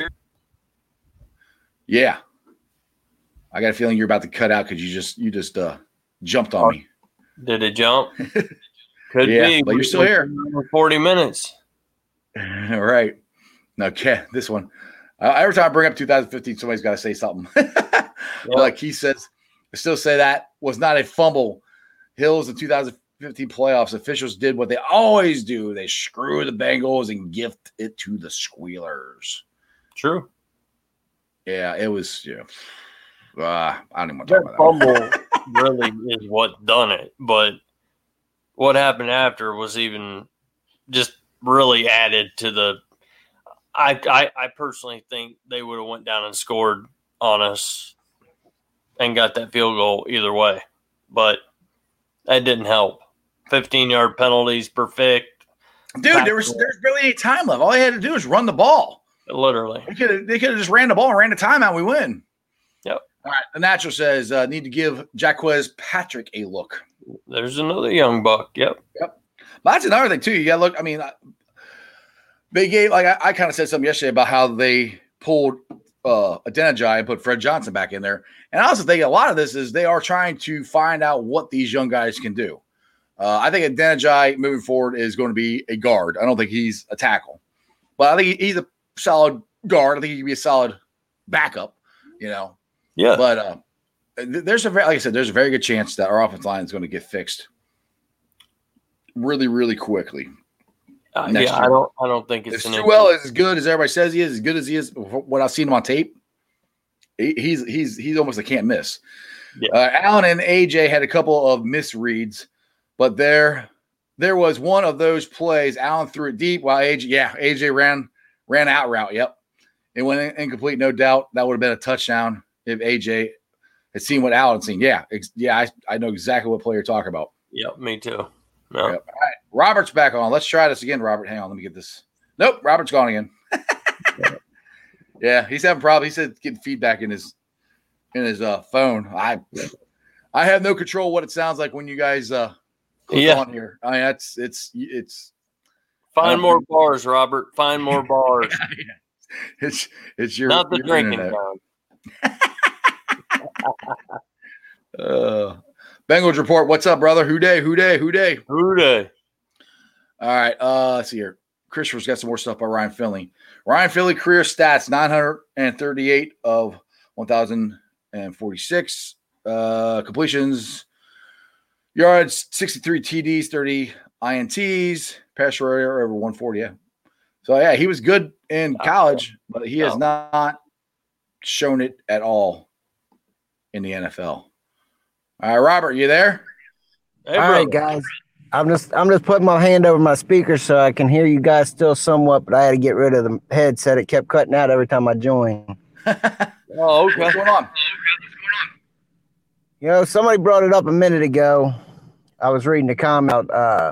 yeah. I got a feeling you're about to cut out because you just you just uh, jumped on me.
did it jump? Could
Yeah,
be,
but you're still here.
Forty minutes.
All right. Okay, this one. Uh, every time I bring up two thousand fifteen, somebody's got to say something. Like he says, I still say that was not a fumble. Hills in two thousand fifteen playoffs, officials did what they always do. They screw the Bengals and gift it to the Squealers.
True.
Yeah, it was, yeah. Uh, I don't even want to talk
That
about that.
fumble really is what done it, but what happened after was even just really added to the. I I, I personally think they would have went down and scored on us and got that field goal either way, but that didn't help. fifteen-yard penalties per pick.
Dude, there was there's barely any time left. All they had to do was run the ball.
Literally.
They could have they could have just ran the ball and ran the timeout. We win.
Yep.
All right. The natural says uh, need to give Jaquez Patrick a look.
There's another young buck. Yep.
But that's another thing too. You got to look. I mean, they gave like I, I kind of said something yesterday about how they pulled uh, Adeniji and put Fred Johnson back in there. And I also think a lot of this is they are trying to find out what these young guys can do. Uh, I think Adeniji moving forward is going to be a guard. I don't think he's a tackle, but I think he's a solid guard. I think he can be a solid backup. You know.
Yeah.
But uh, there's a very, like I said, there's a very good chance that our offensive line is going to get fixed really, really quickly.
Uh,
next
yeah,
year.
I don't. I don't think
If
it's an
Sewell is as good as everybody says he is, as good as he is, what I've seen him on tape, he, he's he's he's almost a can't miss.
Yeah.
Uh, Allen and A J had a couple of misreads, but there there was one of those plays. Allen threw it deep while A J, yeah, A J ran ran out route. Yep, it went incomplete, no doubt. That would have been a touchdown if A J had seen what Allen seen. Yeah, ex- yeah, I, I know exactly what play you're talking about.
Yep, me too.
Yep.
No.
All right, Robert's back on. Let's try this again, Robert. Hang on, let me get this. Nope, Robert's gone again. Yeah, he's having problems. He said getting feedback in his in his uh, phone. I I have no control what it sounds like when you guys uh click
Yeah.
on here. I mean, that's it's it's
Find
Um,
more bars, Robert. Find more bars.
it's it's your
Not the
your
drinking
internet.
time.
Uh, Bengals report. What's up, brother? Who day? Who day? Who day?
Who day?
All right. Uh, let's see here. Christopher's got some more stuff by Ryan Finley. Ryan Finley career stats: nine hundred thirty-eight of one thousand forty-six uh, completions, yards, sixty-three T Ds, thirty I N Ts, pass rate over one forty. Yeah. So yeah, he was good in college, but he has
Oh.
not shown it at all in the N F L. All right, Robert, you there?
Hey,
All right, guys. I'm just I'm just putting my hand over my speaker so I can hear you guys still somewhat, but I had to get rid of the headset. It kept cutting out every time I joined.
Oh, okay.
What's going on?
You know, somebody brought it up a minute ago. I was reading the comment. Uh,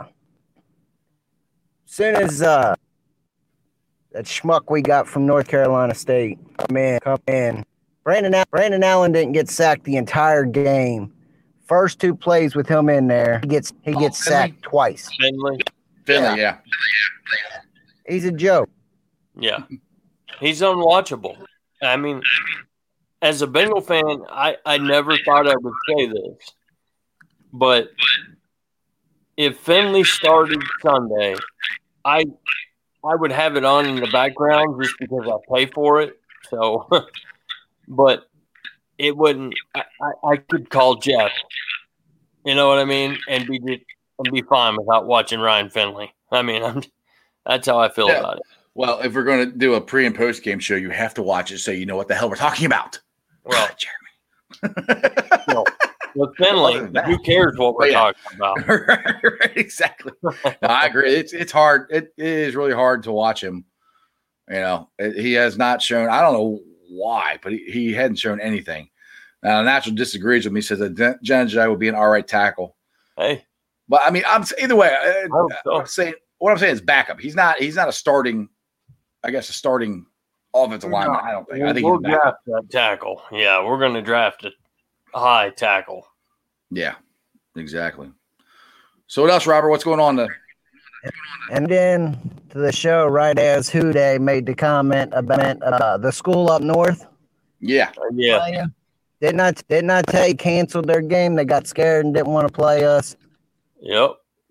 soon as uh, that schmuck we got from North Carolina State come in, come in. Brandon Brandon Allen didn't get sacked the entire game. First two plays with him in there, he gets he gets
oh,
sacked twice.
Finley.
Finley, yeah.
yeah. He's a joke.
Yeah. He's unwatchable. I mean, as a Bengal fan, I, I never thought I would say this. But if Finley started Sunday, I I would have it on in the background just because I pay for it. So, but it wouldn't. I, I, I could call Jeff. You know what I mean, and be and be fine without watching Ryan Finley. I mean, I'm, that's how I feel
Yeah.
about it.
Well, if we're going to do a pre and post game show, you have to watch it so you know what the hell we're talking about.
Well,
Jeremy.
well, with Finley, who cares what we're
yeah.
talking about?
right, right, exactly. No, I agree. It's it's hard. It, it is really hard to watch him. You know, it, he has not shown. I don't know why, but he, he hadn't shown anything. Now, Natural disagrees with me. Says that Jennings will be an all right tackle.
Hey,
but I mean, I'm either way. Uh,
so.
what I'm saying, what I'm saying is backup. He's not. He's not a starting. I guess a starting offensive lineman. I don't think. I think
we'll
he's a backup.
draft that tackle. Yeah, we're going to draft a high tackle.
Yeah, exactly. So what else, Robert? What's going on there?
And then to the show, right as Houday made the comment about uh, the school up north.
Yeah,
uh, yeah.
Did not did not they canceled their game? They got scared and didn't want to play us.
Yep.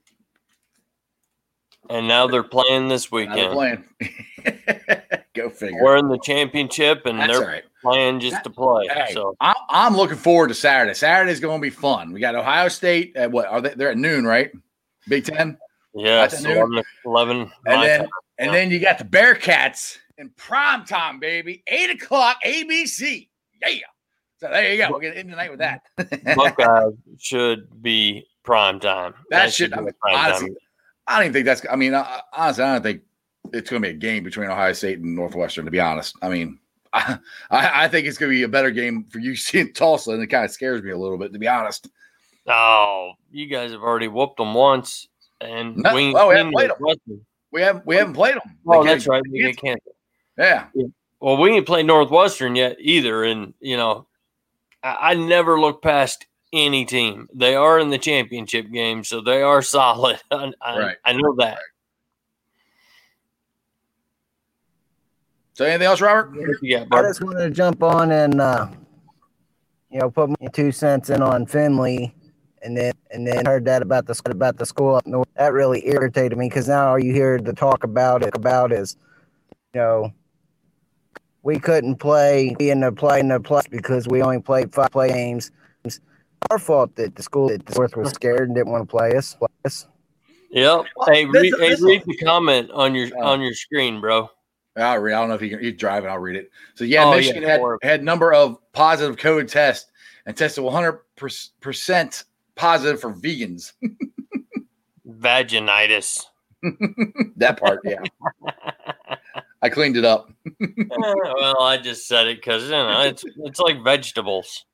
And now they're playing this weekend.
Now they're playing. Go figure.
We're in the championship, and
That's
they're
right.
playing just
that,
to play.
Hey,
so
I'm, I'm looking forward to Saturday. Saturday's going to be fun. We got Ohio State at what? Are they? They're at noon, right? Big Ten.
Yeah, eleven, eleven.
And then,
time.
and then you got the Bearcats in prime time, baby. Eight o'clock, A B C. Yeah. So there you go. We're getting in tonight with that.
Buckeyes should be prime time.
That,
that
should,
should
I
be
mean,
prime
honestly,
time.
I don't even think that's. I mean, uh, honestly, I don't think it's going to be a game between Ohio State and Northwestern. To be honest, I mean, I, I think it's going to be a better game for U C and Tulsa, and it kind of scares me a little bit, to be honest.
Oh, you guys have already whooped them once, and
No,
we,
oh, we
we
haven't played them. We haven't. We haven't played them.
Oh, that's right. We get canceled.
Yeah.
Well, we ain't played Northwestern yet either, and you know, I, I never look past any team. They are in the championship game, so they are solid. I, I,
Right.
I know that.
So, anything else, Robert?
Yeah,
I just wanted to jump on and uh, you know put my two cents in on Finley, and then and then heard that about the about the school up north. That really irritated me because now all you hear to talk about it about is, you know, we couldn't play in the play in the plus because we only played five play games. It's our fault that the school at North was scared and didn't want to play us. Play us.
Yep.
Well,
hey,
this-
read, hey,
this-
read the comment on your
Uh,
on your screen, bro.
I'll read. I don't know if he can. He's driving. I'll read it. So yeah,
Oh,
Michigan
yeah,
had
or-
had number of positive COVID tests and tested one hundred percent positive for vegans.
Vaginitis.
That part, yeah. I cleaned it up.
Eh, well, I just said it because you know it's it's like vegetables.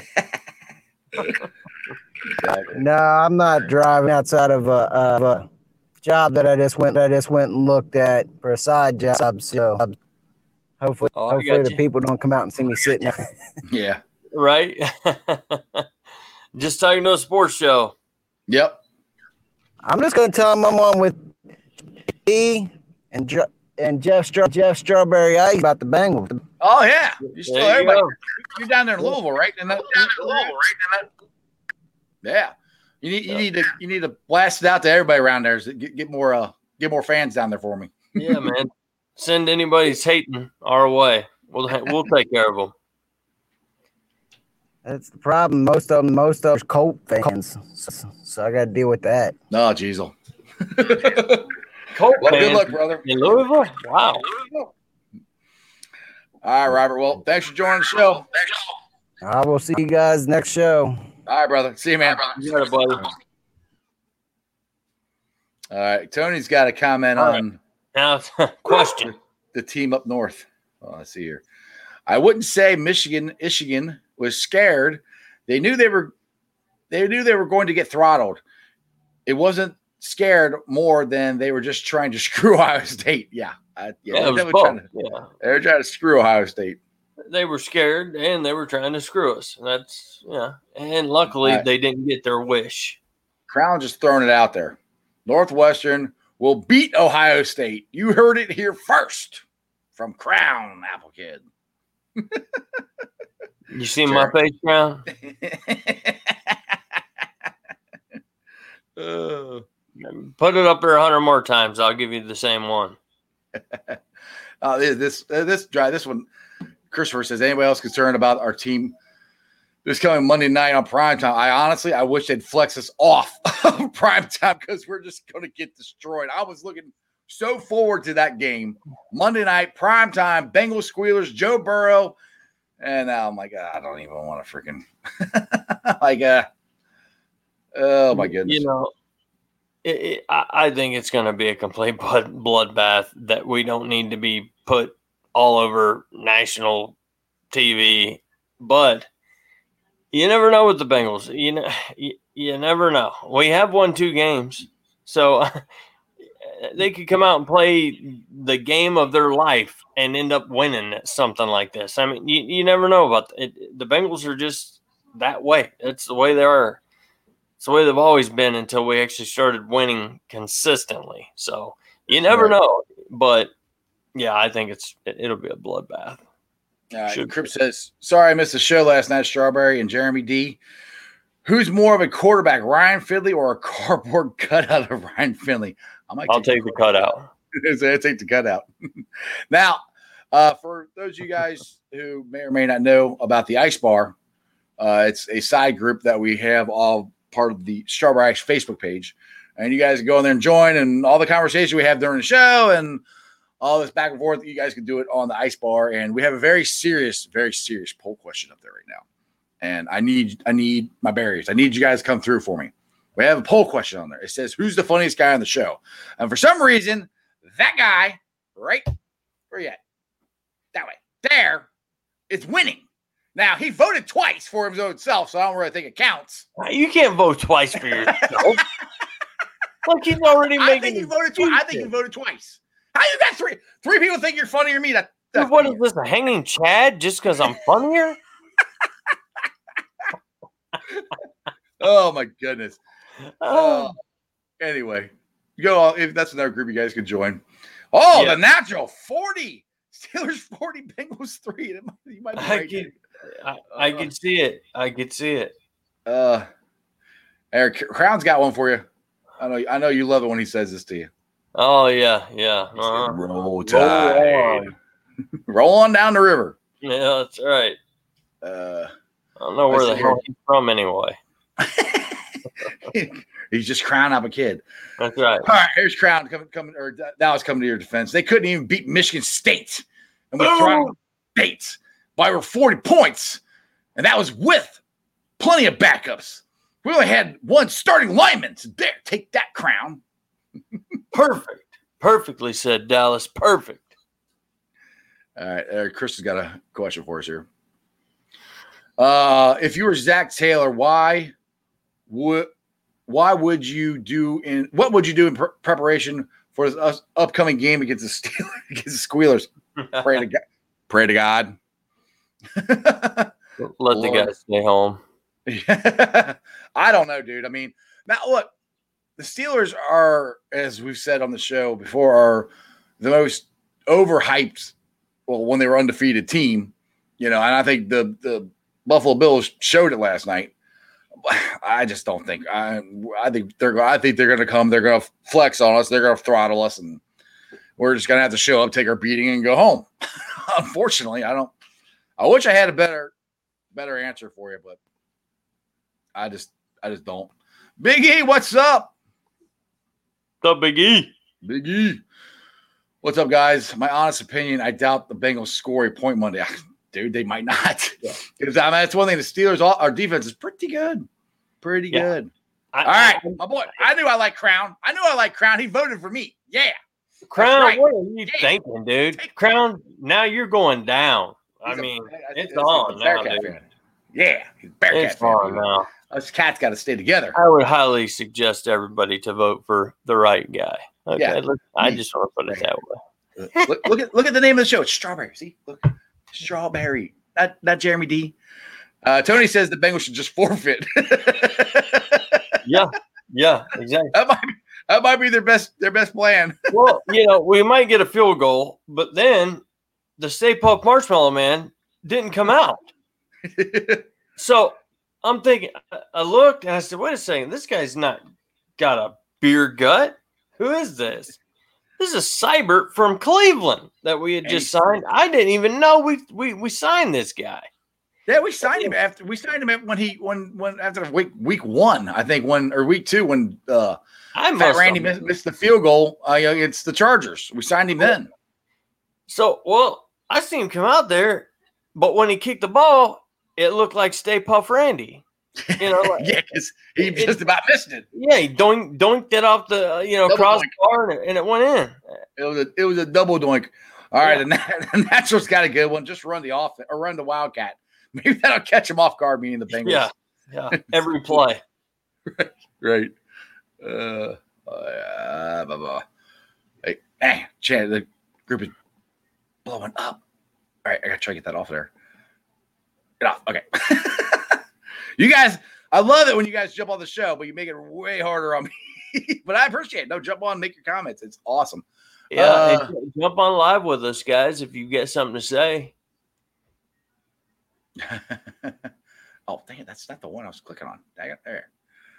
Exactly.
No, I'm not driving outside of a, of a job that I just went. I just went and looked at for a side job. So hopefully,
Oh, I
hopefully
got
the
you.
people don't come out and see me sitting there.
Yeah.
Right? Just talking to a sports show.
Yep.
I'm just gonna tell them I'm on with E and jo- and Jeff Stra- Jeff Strawberry Ice about the Bengals.
Oh yeah. You're still
There you
everybody.
go.
You're down there in Louisville, right? In that, Louisville, right? In that. Yeah. You need you need to you need to blast it out to everybody around there. So get, get more uh get more fans down there for me.
Yeah, man. Send anybody's hating our way. We'll we'll take care of them.
That's the problem. Most of them, most of them are Colt fans, so, so I got to deal with that.
No, Jeezel.
Colt
Well, good
fans
luck, brother.
in Louisville. Wow.
All right, Robert. Well, thanks for joining the show.
I will see you guys next show.
All right, brother. See you, man.
You got it, buddy.
All right. Tony's got a comment
All right.
on
Now, question.
the team up north. Oh, let's see here. I wouldn't say Michigan, Michigan was scared. They knew they were, they knew they were going to get throttled. It wasn't scared more than they were just trying to screw Ohio State. Yeah, I, yeah,
Yeah, it was
they, were
both.
trying to,
Yeah.
they were trying to screw Ohio State.
They were scared and they were trying to screw us. That's yeah. And luckily
Right.
they didn't get their wish.
Crown just throwing it out there. Northwestern will beat Ohio State. You heard it here first from Crown Apple Kid.
You see
Sure.
my face now?
uh,
Put it up there a hundred more times. I'll give you the same one.
uh, this uh, this drive this one. Christopher says, anybody else concerned about our team this coming Monday night on primetime? I honestly, I wish they'd flex us off of primetime because we're just going to get destroyed. I was looking so forward to that game. Monday night, primetime, Bengals, Squealers, Joe Burrow. And now I'm like, ah, I don't even want to freaking like, uh, oh my goodness.
You know, it, it, I, I think it's going to be a complete blood, bloodbath that we don't need to be put all over national T V. But you never know with the Bengals. You know, you, you never know. We have won two games, so they could come out and play the game of their life and end up winning something like this. I mean, you, you never know about it. The Bengals are just that way. It's the way they are. It's the way they've always been until we actually started winning consistently. So you never
Right.
know. But yeah, I think it's it, it'll be a bloodbath.
All right,
Should
Crip
be.
says, sorry I missed the show last night, Strawberry and Jeremy D. Who's more of a quarterback, Ryan Finley or a cardboard cutout of Ryan Finley? I might
I'll take the cutout.
I take the cutout. Now, uh, for those of you guys who may or may not know about the Ice Bar, uh, it's a side group that we have all part of the Strawberry Ice Facebook page. And you guys can go in there and join, and all the conversation we have during the show and all this back and forth, you guys can do it on the Ice Bar. And we have a very serious, very serious poll question up there right now. And I need, I need my barriers. I need you guys to come through for me. We have a poll question on there. It says, who's the funniest guy on the show? And for some reason, that guy, right, where you at? That way, there, is winning. Now, he voted twice for his own self, so I don't really think it counts.
You can't vote twice for yourself. Like he's already
I
making.
think he voted twice. I think he voted twice. How you got three? Three people think you're funnier than me. That,
Dude,
that's
what is this? A hanging Chad just because I'm funnier?
Oh my goodness.
Oh,
Uh, anyway, go. If that's another group you guys can join. Oh,
Yeah.
the natural forty Steelers forty, Bengals three. That might, you might be
I
right.
can, I, I can see it. I can see it.
Uh, Eric Crown's got one for you. I know. I know you love it when he says this to you.
Oh yeah, yeah.
He says,
Uh-huh.
Roll
Roll
tide.
on.
Roll on down the river.
Yeah, that's right.
Uh,
I don't know where
I
the
see
hell
it.
he's from anyway.
he's just Crown up a kid.
That's right.
All right, here's Crown coming, coming, or now it's coming to your defense. They couldn't even beat Michigan State, and we
Boom.
throttled State by over forty points, and that was with plenty of backups. We only had one starting lineman. So there, take that, Crown.
Perfect. Perfectly said, Dallas. Perfect.
All right, uh, Chris has got a question for us here. Uh, if you were Zach Taylor, why would why would you do in what would you do in pre- preparation for this us, upcoming game against the Steelers, against the Squealers? Pray to God. Pray to God.
Let the
Lord.
guy stay home.
I don't know, dude. I mean, now look, the Steelers are, as we've said on the show before, are the most overhyped. Well, when they were undefeated team, you know, and I think the the Buffalo Bills showed it last night. I just don't think I. I think they're. I think they're going to come. They're going to flex on us. They're going to throttle us, and we're just going to have to show up, take our beating, and go home. Unfortunately, I don't. I wish I had a better, better answer for you, but I just, I just don't. Big E, what's up?
The Big E.
Big E. What's up, guys? My honest opinion, I doubt the Bengals score a point Monday. Dude, they might not.
Yeah.
Because I mean, that's one thing. The Steelers, our defense is pretty good. Pretty
Yeah.
good.
I,
All right,
I,
my boy. I knew I liked Crown. I knew I liked Crown. He voted for me. Yeah.
Crown,
right.
what are you
Yeah.
thinking, dude?
Take-
Crown, now you're going down. I
He's a-
mean,
I- I-
it's
he's a
on now,
Bearcat
dude.
fan. Yeah. He's a Bearcat
It's
fan.
on now.
Us cats got to stay together.
I would highly suggest everybody to vote for the right guy. Okay,
Yeah.
look, I
Me.
just want to put it that way.
look, look at look at the name of the show. It's Strawberry. See, look, Strawberry. Not not Jeremy D. Uh, Tony says the Bengals should just forfeit.
Yeah, yeah, exactly.
that might be, that might be their best their best plan.
Well, you know, we might get a field goal, but then the Stay Puft Marshmallow Man didn't come out. So I'm thinking, I- I looked and I said, wait a second, this guy's not got a beer gut. Who is this? This is Seibert from Cleveland that we had just
Hey.
signed. I didn't even know we we we signed this guy.
Yeah, we signed him after we signed him when he when when after week week one, I think when or week two when uh
I
Fat
must
Randy
have-
missed, missed the field goal. Uh, it's the Chargers. We signed him then.
So, well, I seen him come out there, but when he kicked the ball, it looked like Stay Puft Randy. You know, like,
yeah, because he
it-
just about missed it.
yeah, he doink, doinked it off the, uh, you know,
Double
cross
doink.
the bar and it, and it went in.
It was a it was a double doink. All right,
Yeah.
the, Na- the Naturals got a good one. Just run the off or run the Wildcat. Maybe that'll catch him off guard. Meaning the Bengals.
Yeah, yeah, every play.
Right. Uh, uh, blah, blah. Hey, hey, Chad, the group is blowing up. All right, I gotta try to get that off there. Get off. Okay. You guys, I love it when you guys jump on the show, but you make it way harder on me. But I appreciate it. No, jump on, make your comments. It's awesome.
Yeah,
Uh,
and jump on live with us, guys, if you get something to say.
Oh, dang it. That's not the one I was clicking on. Dang it. There.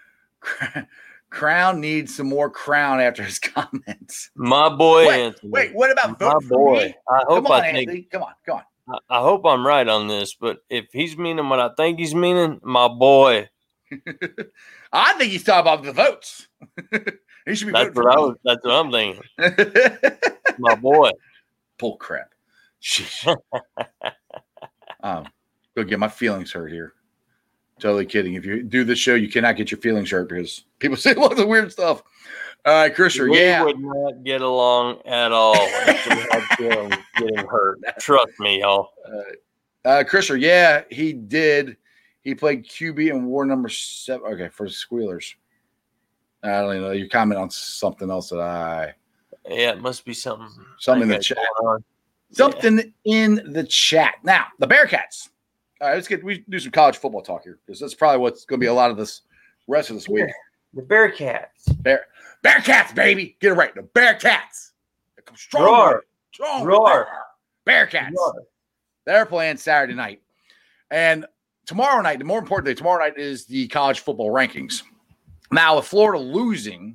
Crown needs some more crown after his comments.
My boy,
Wait,
Anthony.
wait, what about
my
vote for
boy.
me?
I hope
Come on,
I think.
Anthony. Come on, come on.
I- I hope I'm right on this, but if he's meaning what I think he's meaning, my boy,
I think he's talking about the votes. He should be
that's
voting
what I
for
was. That's what I'm thinking.
me.
My boy.
Bull crap. Sheesh. um, go get my feelings hurt here. Totally kidding. If you do this show, you cannot get your feelings hurt because people say lots of weird stuff. All right, Christian.
We
Yeah.
would not get along at all if we had feelings getting hurt. Trust me, y'all.
Uh, Christian. Yeah, he did. He played Q B in war number seven. Okay, for the Squealers. I don't even know. You comment on something else that I
Yeah, it must be something.
something in
I
the
got
chat.
going on.
Something in the chat. Now, the Bearcats. All right, let's get we do some college football talk here because that's probably what's going to be a lot of this rest of this week.
The Bearcats.
Bear, Bearcats, baby, get it right. The Bearcats. They come strong.
Roar.
Strong.
Roar.
Bearcats.
Roar.
They're playing Saturday night, and tomorrow night. The more important thing tomorrow night is the college football rankings. Now, with Florida losing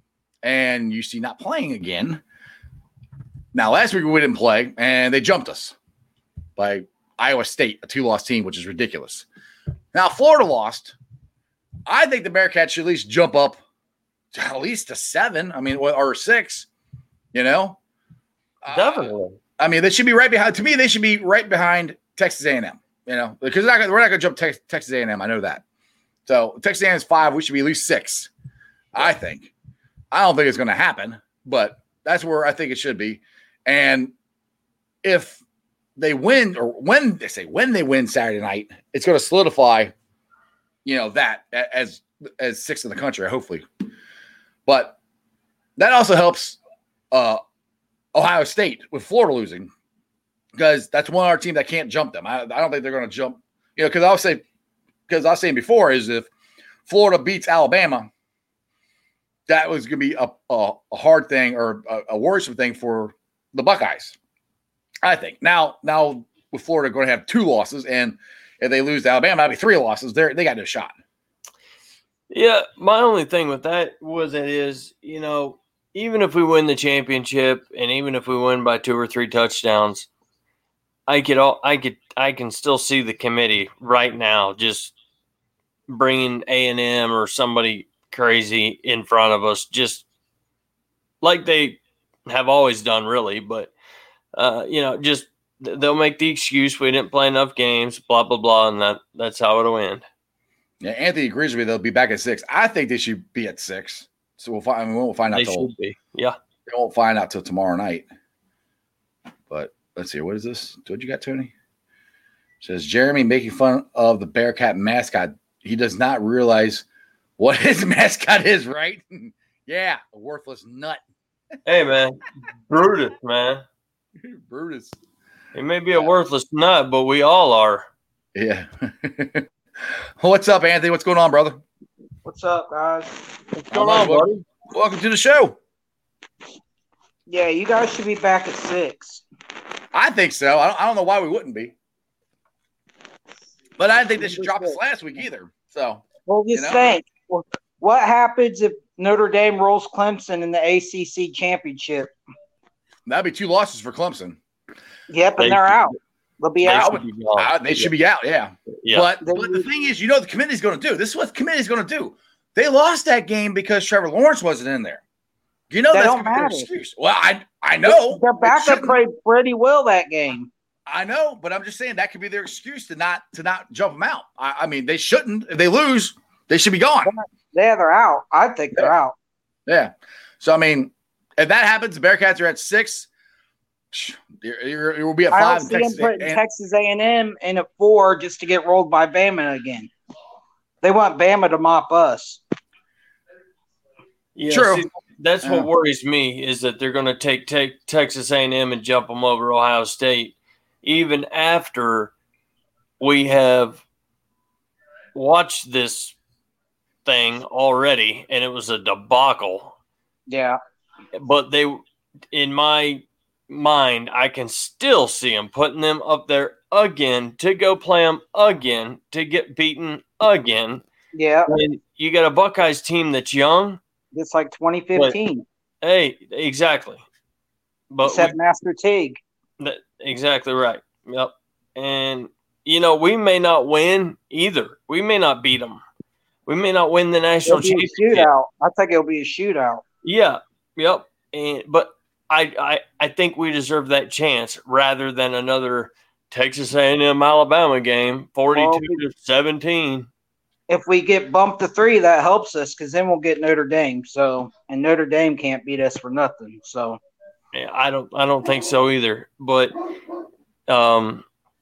and U C not playing again. Now, last week we didn't play, and they jumped us by Iowa State, a two-loss team, which is ridiculous. Now, Florida lost. I think the Bearcats should at least jump up to at least to seven. I mean, or, or six. You know, Uh,
Definitely.
I mean, they should be right behind. To me, they should be right behind Texas A and M. You know, because they're not gonna, we're not going to jump Tex, Texas A and M. I know that. So Texas A and M is five. We should be at least six. I think. I don't think it's going to happen, but that's where I think it should be. And if they win, or when they say when they win Saturday night, it's going to solidify, you know, that as as sixth in the country, hopefully. But that also helps uh, Ohio State with Florida losing, because that's one other team that can't jump them. I, I don't think they're going to jump, you know, because I was saying, because I was saying before is if Florida beats Alabama, that was going to be a, a, a hard thing or a, a worrisome thing for the Buckeyes, I think. Now, now with Florida going to have two losses, and if they lose to Alabama, that'll be three losses. They they got no shot.
Yeah, my only thing with that was it is, you know, even if we win the championship and even if we win by two or three touchdowns, I could all I could I can still see the committee right now just bringing A and M or somebody crazy in front of us, just like they have always done, really. But uh, you know, just they'll make the excuse we didn't play enough games, blah blah blah, and that that's how it'll end.
Yeah, Anthony agrees with me. They'll be back at six. I think they should be at six. So we'll find. I mean, we won't find out.
They
till,
should be. Yeah,
we won't find out till tomorrow night. But let's see. What is this? What you got, Tony? It says Jeremy making fun of the Bearcat mascot. He does not realize what his mascot is, right? Yeah, a worthless nut.
Hey man, Brutus, man.
Brutus.
He may be a worthless nut, but we all are.
Yeah. What's up, Anthony? What's going on, brother?
What's up, guys?
What's going on, buddy?
Welcome to the show.
Yeah, you guys should be back at six.
I think so. I don't, I don't know why we wouldn't be. But I didn't think they should drop us last week either. So,
well, just
you know?
think, what happens if Notre Dame rolls Clemson in the A C C championship?
That'd be two losses for Clemson.
Yep, and
They-
they're out. They'll be
They
out.
should be gone.
Uh, they should be out, yeah.
Yeah.
But, but the thing is, you know what the committee's going to do? This is what the committee's going to do. They lost that game because Trevor Lawrence wasn't in there. You know
That
that's
don't
gonna be their
matter.
excuse. Well, I I know.
Their
It
backup
shouldn't-
played pretty well that game.
I know, but I'm just saying that could be their excuse to not to not jump them out. I, I mean, they shouldn't. If they lose, they should be gone.
Yeah, they're out. I think they're out.
Yeah. So I mean, if that happens, the Bearcats are at six. It will be at
I
five.
don't see them
Texas,
putting
and-
Texas A and M in at four just to get rolled by Bama again. They want Bama to mop us.
Yeah,
True.
see, that's what
Yeah.
worries me is that they're going to take, take Texas A and M and jump them over Ohio State, even after we have watched this thing already, and it was a debacle.
Yeah.
But they, in my mind, I can still see them putting them up there again to go play them again to get beaten again.
Yeah.
And you got a Buckeyes team that's young.
It's like twenty fifteen.
Hey, exactly. But
Except
we-
Master Teague.
that, exactly right. Yep. And you know, we may not win either. We may not beat them. We may not win the national
It'll be a
championship.
shootout. I think it'll be a shootout.
Yeah. Yep. And but I, I I think we deserve that chance rather than another Texas A and M Alabama game, forty-two to seventeen.
If we get bumped to three, that helps us because then we'll get Notre Dame. So, and Notre Dame can't beat us for nothing. So,
Yeah, I don't I don't think so either. But um,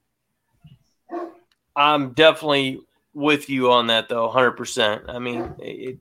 I'm definitely with you on that though, one hundred percent. I mean, it,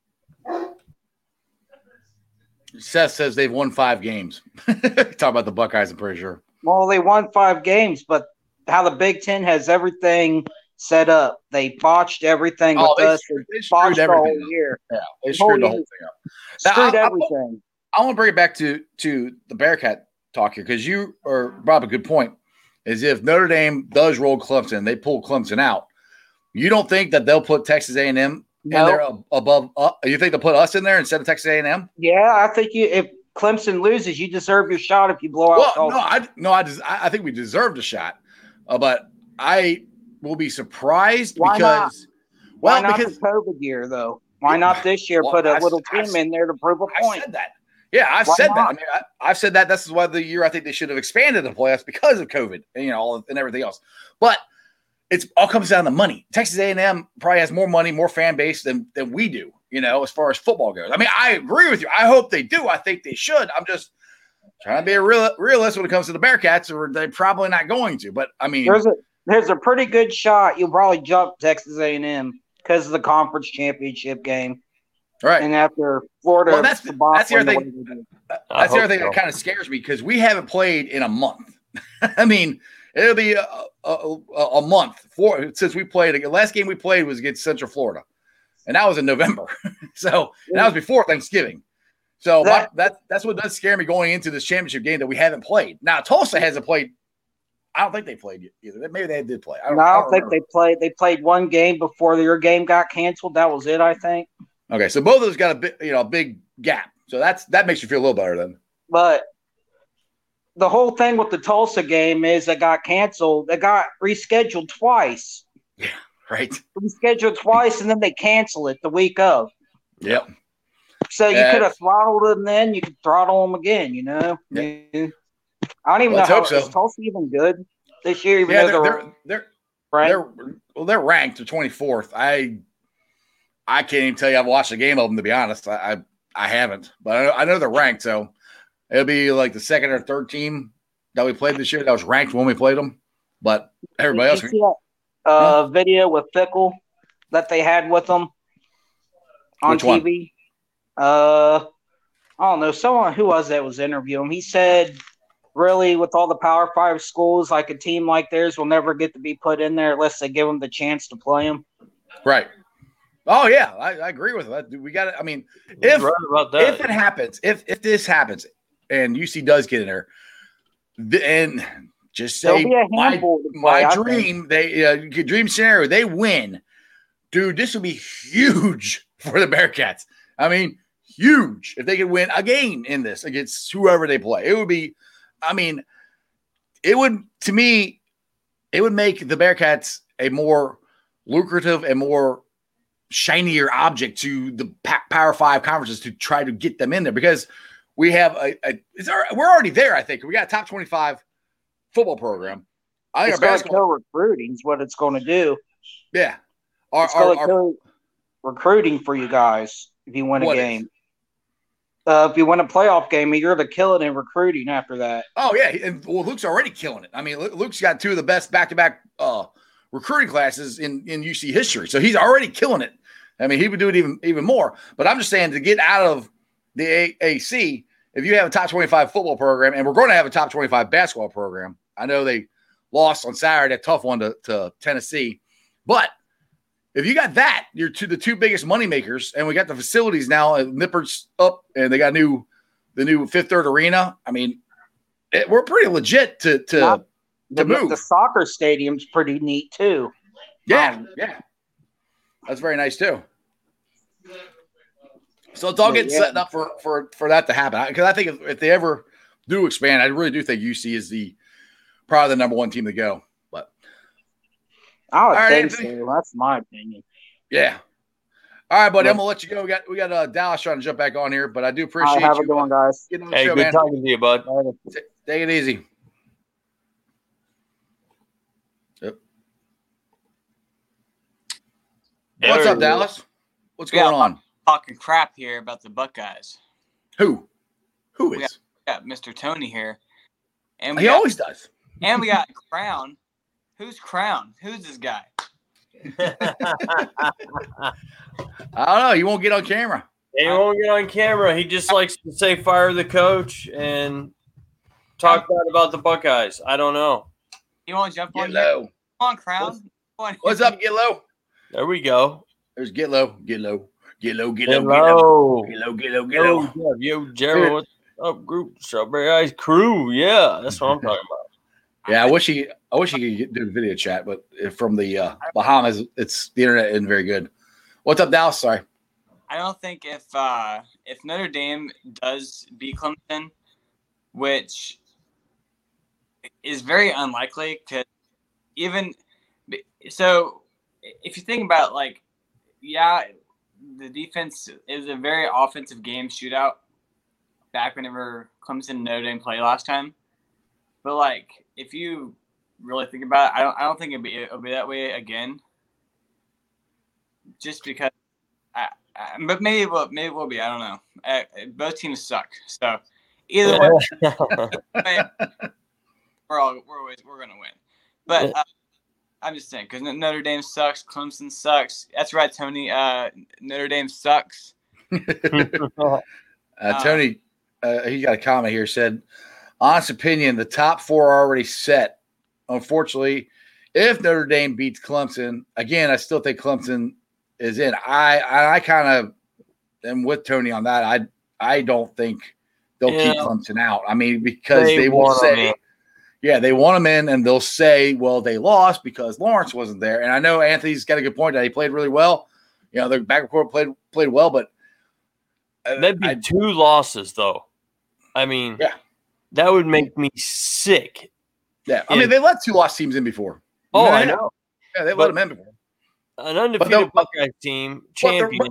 Seth says they've won five games. Talk about the Buckeyes, I'm pretty sure.
well, they won five games, but how the Big Ten has everything set up, they botched everything
Oh,
with
they,
us.
screwed- they
They
screwed
botched the
everything
whole
up.
year.
Yeah, they
The whole
screwed the whole
year.
thing up. Now,
Screwed
I- I-
everything.
I want to bring it back to to the Bearcat talk here because you or brought up a good point. Is if Notre Dame does roll Clemson, they pull Clemson out. You don't think that they'll put Texas A and M in
No.
there ab- above? Uh, you think they'll put us in there instead of Texas A and M?
Yeah, I think you. If Clemson loses, you deserve your shot if you blow out.
Well,
Tulsa.
no, I no, I just I I think we deserved a shot, uh, but I will be surprised
Why not?
because
Why
well
not
because
the COVID year though? Why not this year
Well,
put a
I-
little
I-
team in there to prove a
I
point?
said that. Yeah, I've
Why
said that. I
not?
mean, I, I've said that. This is why the year I think they should have expanded the playoffs because of COVID and you know all of, and everything else. But it's all comes down to money. Texas A and M probably has more money, more fan base than than we do. You know, as far as football goes. I mean, I agree with you. I hope they do. I think they should. I'm just trying to be a real realist when it comes to the Bearcats, or they're probably not going to. But I mean,
There's a there's a pretty good shot you'll probably jump Texas A and M because of the conference championship game,
right?
and after Florida,
Well, that's the- that's the other
debacling
thing.
way they did.
I
That's the
hope
other thing
so.
that kind of scares me because we haven't played in a month. I mean, it'll be a, a, a, a month for, since we played. The last game we played was against Central Florida, and that was in November. so and that was before Thanksgiving. So my,
That-
that that's what does scare me going into this championship game that we haven't played. Now Tulsa hasn't played. I don't think they played either. Maybe they did play. I don't,
No, I
I
don't
don't
think
remember.
they played. They played one game before your game got canceled. That was it, I think.
Okay, so both of those got a bit, you know, a big gap. So that's that makes you feel a little better then.
But the whole thing with the Tulsa game is it got canceled. It got rescheduled twice.
Right.
Rescheduled twice, and then they cancel it the week of.
Yep.
So you
Yeah.
could have throttled them then. You could throttle them again. You know.
Yeah.
Yeah. I don't even
Let's
know how
hope so.
is Tulsa even good this year. Even
Yeah,
though
they're
they're,
they're they're,
ranked?
they're well, they're ranked to twenty-fourth. I I can't even tell you I've watched a game of them, to be honest. I I, I haven't, but I know, I know they're ranked. So it'll be like the second or third team that we played this year that was ranked when we played them. But everybody else,
Did you see that uh, video with Fickle that they had with them on
Which one?
T V? Uh, I don't know. Someone who was that was interviewing him. He said, really, with all the Power Five schools, like a team like theirs will never get to be put in there unless they give them the chance to play them.
right? Oh yeah, I, I agree with that. We got to. I mean, if
right about that.
if it happens, if if this happens, and U C does get in there, then just say
There'll be a
my,
handful to play,
my
I
dream. They uh, dream scenario. They win, dude. This would be huge for the Bearcats. I mean, huge if they could win a game in this against whoever they play. It would be. I mean, it would to me, it would make the Bearcats a more lucrative and more shinier object to the Power Five conferences to try to get them in there because we have a, a it's our, we're already there. I think we got a top twenty-five football program. I think
It's
our
going to
basketball,
kill recruiting is what it's going to do.
yeah, our,
It's going
our,
to
our,
kill recruiting for you guys if you win a
What
game. Uh, if you win a playoff game, you're the killing in recruiting after that.
oh yeah, and well, Luke's already killing it. I mean, Lu- Luke's got two of the best back-to-back uh, recruiting classes in in U C history, so he's already killing it. I mean, he would do it even even more. But I'm just saying to get out of the A A C, if you have a top twenty-five football program, and we're going to have a top twenty-five basketball program. I know they lost on Saturday, a tough one to, to Tennessee. But if you got that, you're to the two biggest money makers, and we got the facilities now. uh, Nippers up, and they got new the new Fifth Third Arena. I mean, it, we're pretty legit to to,
Not-
to
The,
move.
the soccer stadium's pretty neat too.
Yeah,
Um,
yeah. That's very nice too. So it's all
But
getting
yeah.
set up for for for that to happen. Because I think if, if they ever do expand, I really do think U C is the probably the number one team to go. But
I would
All right,
think
Anthony.
so. That's my opinion.
yeah. All right, buddy.
Yeah.
I'm gonna let you go. We got we got uh, Dallas trying to jump back on here, but I do
All
appreciate
right, have
you
a good one, guys.
getting on the
Hey,
show,
good
man.
talking to you, bud.
T- Take it easy. Yep. What's
There
up,
it is.
Dallas? What's
Yeah.
going on?
Talking crap here about the Buckeyes.
Who? Who
We
is?
got Mister Tony here, and we
He
got,
always does.
and we got Crown. Who's Crown? Who's this guy?
I don't know. You won't get on camera.
He won't get on camera. He just likes to say fire the coach and talk bad about the Buckeyes. I don't know.
You want to jump
Get
on? here?
low.
Come on, Crown. Come on.
What's up? Get low.
There we go.
There's get low. Get low. Get low. Get low. Get low.
Hello.
Get low. Get low. Get
Yo,
low.
Jeff, yo, Gerald, what's up, group? Strawberry Ice Crew. Yeah, that's what I'm talking about.
Yeah, I wish he. I wish he could get, do the video chat, but from the uh, Bahamas, it's the internet isn't very good. What's up, Dallas? Sorry.
I don't think if uh, if Notre Dame does beat Clemson, which is very unlikely, because even so, if you think about like, yeah, the defense is a very offensive game shootout. Back whenever Clemson and Notre Dame played last time, but like if you really think about it, I don't I don't think it'll be it'll be that way again. Just because. I, I, but maybe it will, maybe it will be. I don't know. Uh, both teams suck. So either way, we're all we're always we're gonna win. But uh, I'm just saying because Notre Dame sucks, Clemson sucks. That's right, Tony. Uh, Notre Dame sucks.
uh, Tony, uh, he got a comment here. Said, honest opinion, the top four are already set. Unfortunately, if Notre Dame beats Clemson, again, I still think Clemson is in. I I, I kind of am with Tony on that. I I don't think they'll
Yeah.
keep Clemson out. I mean, because
They
they, will
want 'em
say,
in.
yeah, they want them in, and they'll say, well, they lost because Lawrence wasn't there. And I know Anthony's got a good point that he played really well. You know, the back and forth played played well, but uh,
That'd be
I-
two losses, though. I mean,
Yeah.
that would make me sick.
yeah, I
Yeah.
mean, they let two lost teams in before.
Oh,
Yeah,
I
yeah.
know.
Yeah, they let
But-
them in before.
An undefeated
they'll- but-
Buckeye team,
they're-
champion,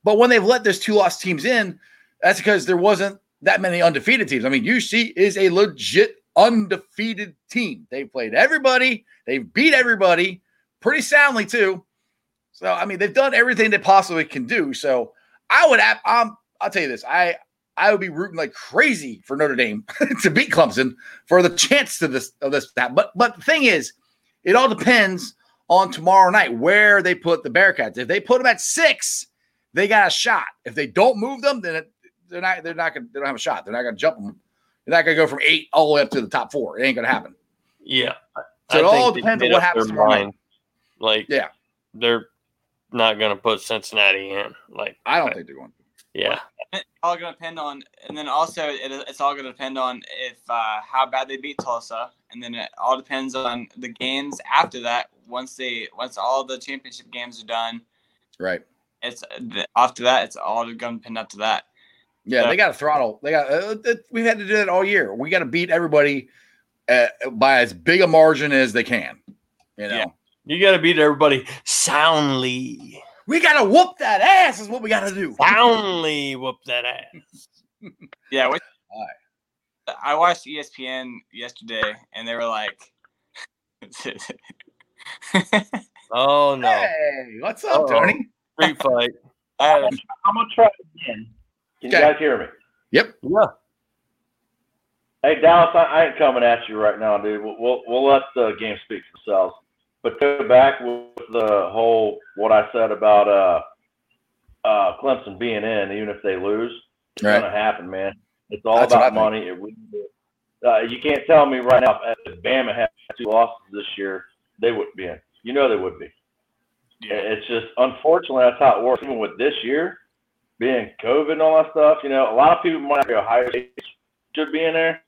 But when they've let those two lost teams in, that's because there wasn't that many undefeated teams. I mean, U C is a legit undefeated team. They've played everybody. They've beat everybody pretty soundly too. So, I mean, they've done everything they possibly can do. So I would have, um, I'll tell you this. I, I would be rooting like crazy for Notre Dame to beat Clemson for the chance to this, of this, that. But, but the thing is, it all depends on tomorrow night where they put the Bearcats. If they put them at six, they got a shot. If they don't move them, then it, they're not, they're not going to, they don't have a shot. They're not going to jump them. They're not going to go from eight all the way up to the top four. It ain't going to happen.
Yeah.
So it all depends on what happens tomorrow night.
Like,
yeah,
they're not going to put Cincinnati in. Like,
I don't think they're going to.
Yeah.
It's all going to depend on, and then also it, it's all going to depend on if uh, how bad they beat Tulsa, and then it all depends on the games after that. Once they, once all the championship games are done,
right?
It's after that, it's all going to depend up to that.
Yeah,
so,
they got to throttle. They got. Uh, we've had to do that all year. We got to beat everybody uh, by as big a margin as they can. You know,
yeah. You got to beat everybody soundly.
We got to whoop that ass is what we got to do.
Soundly whoop that ass.
Yeah. Which, right. I watched E S P N yesterday, and they were like,
oh, no.
Hey, what's up,
Uh-oh.
Tony?
Street fight.
I'm going to try it again. Can
okay.
you guys hear me?
Yep.
Yeah.
Hey, Dallas, I, I ain't coming at you right now, dude. We'll, we'll, we'll let the game speak for themselves. But go back with the whole what I said about uh, uh, Clemson being in, even if they lose, it's
right.
going to happen, man. It's all
That's
about money. It, uh, you can't tell me right now if Bama had two losses this year, they wouldn't be in. You know they would be. Yeah. It's just, unfortunately, that's how it works. Even with this year, being COVID and all that stuff, you know, a lot of people might be Ohio State should be in there.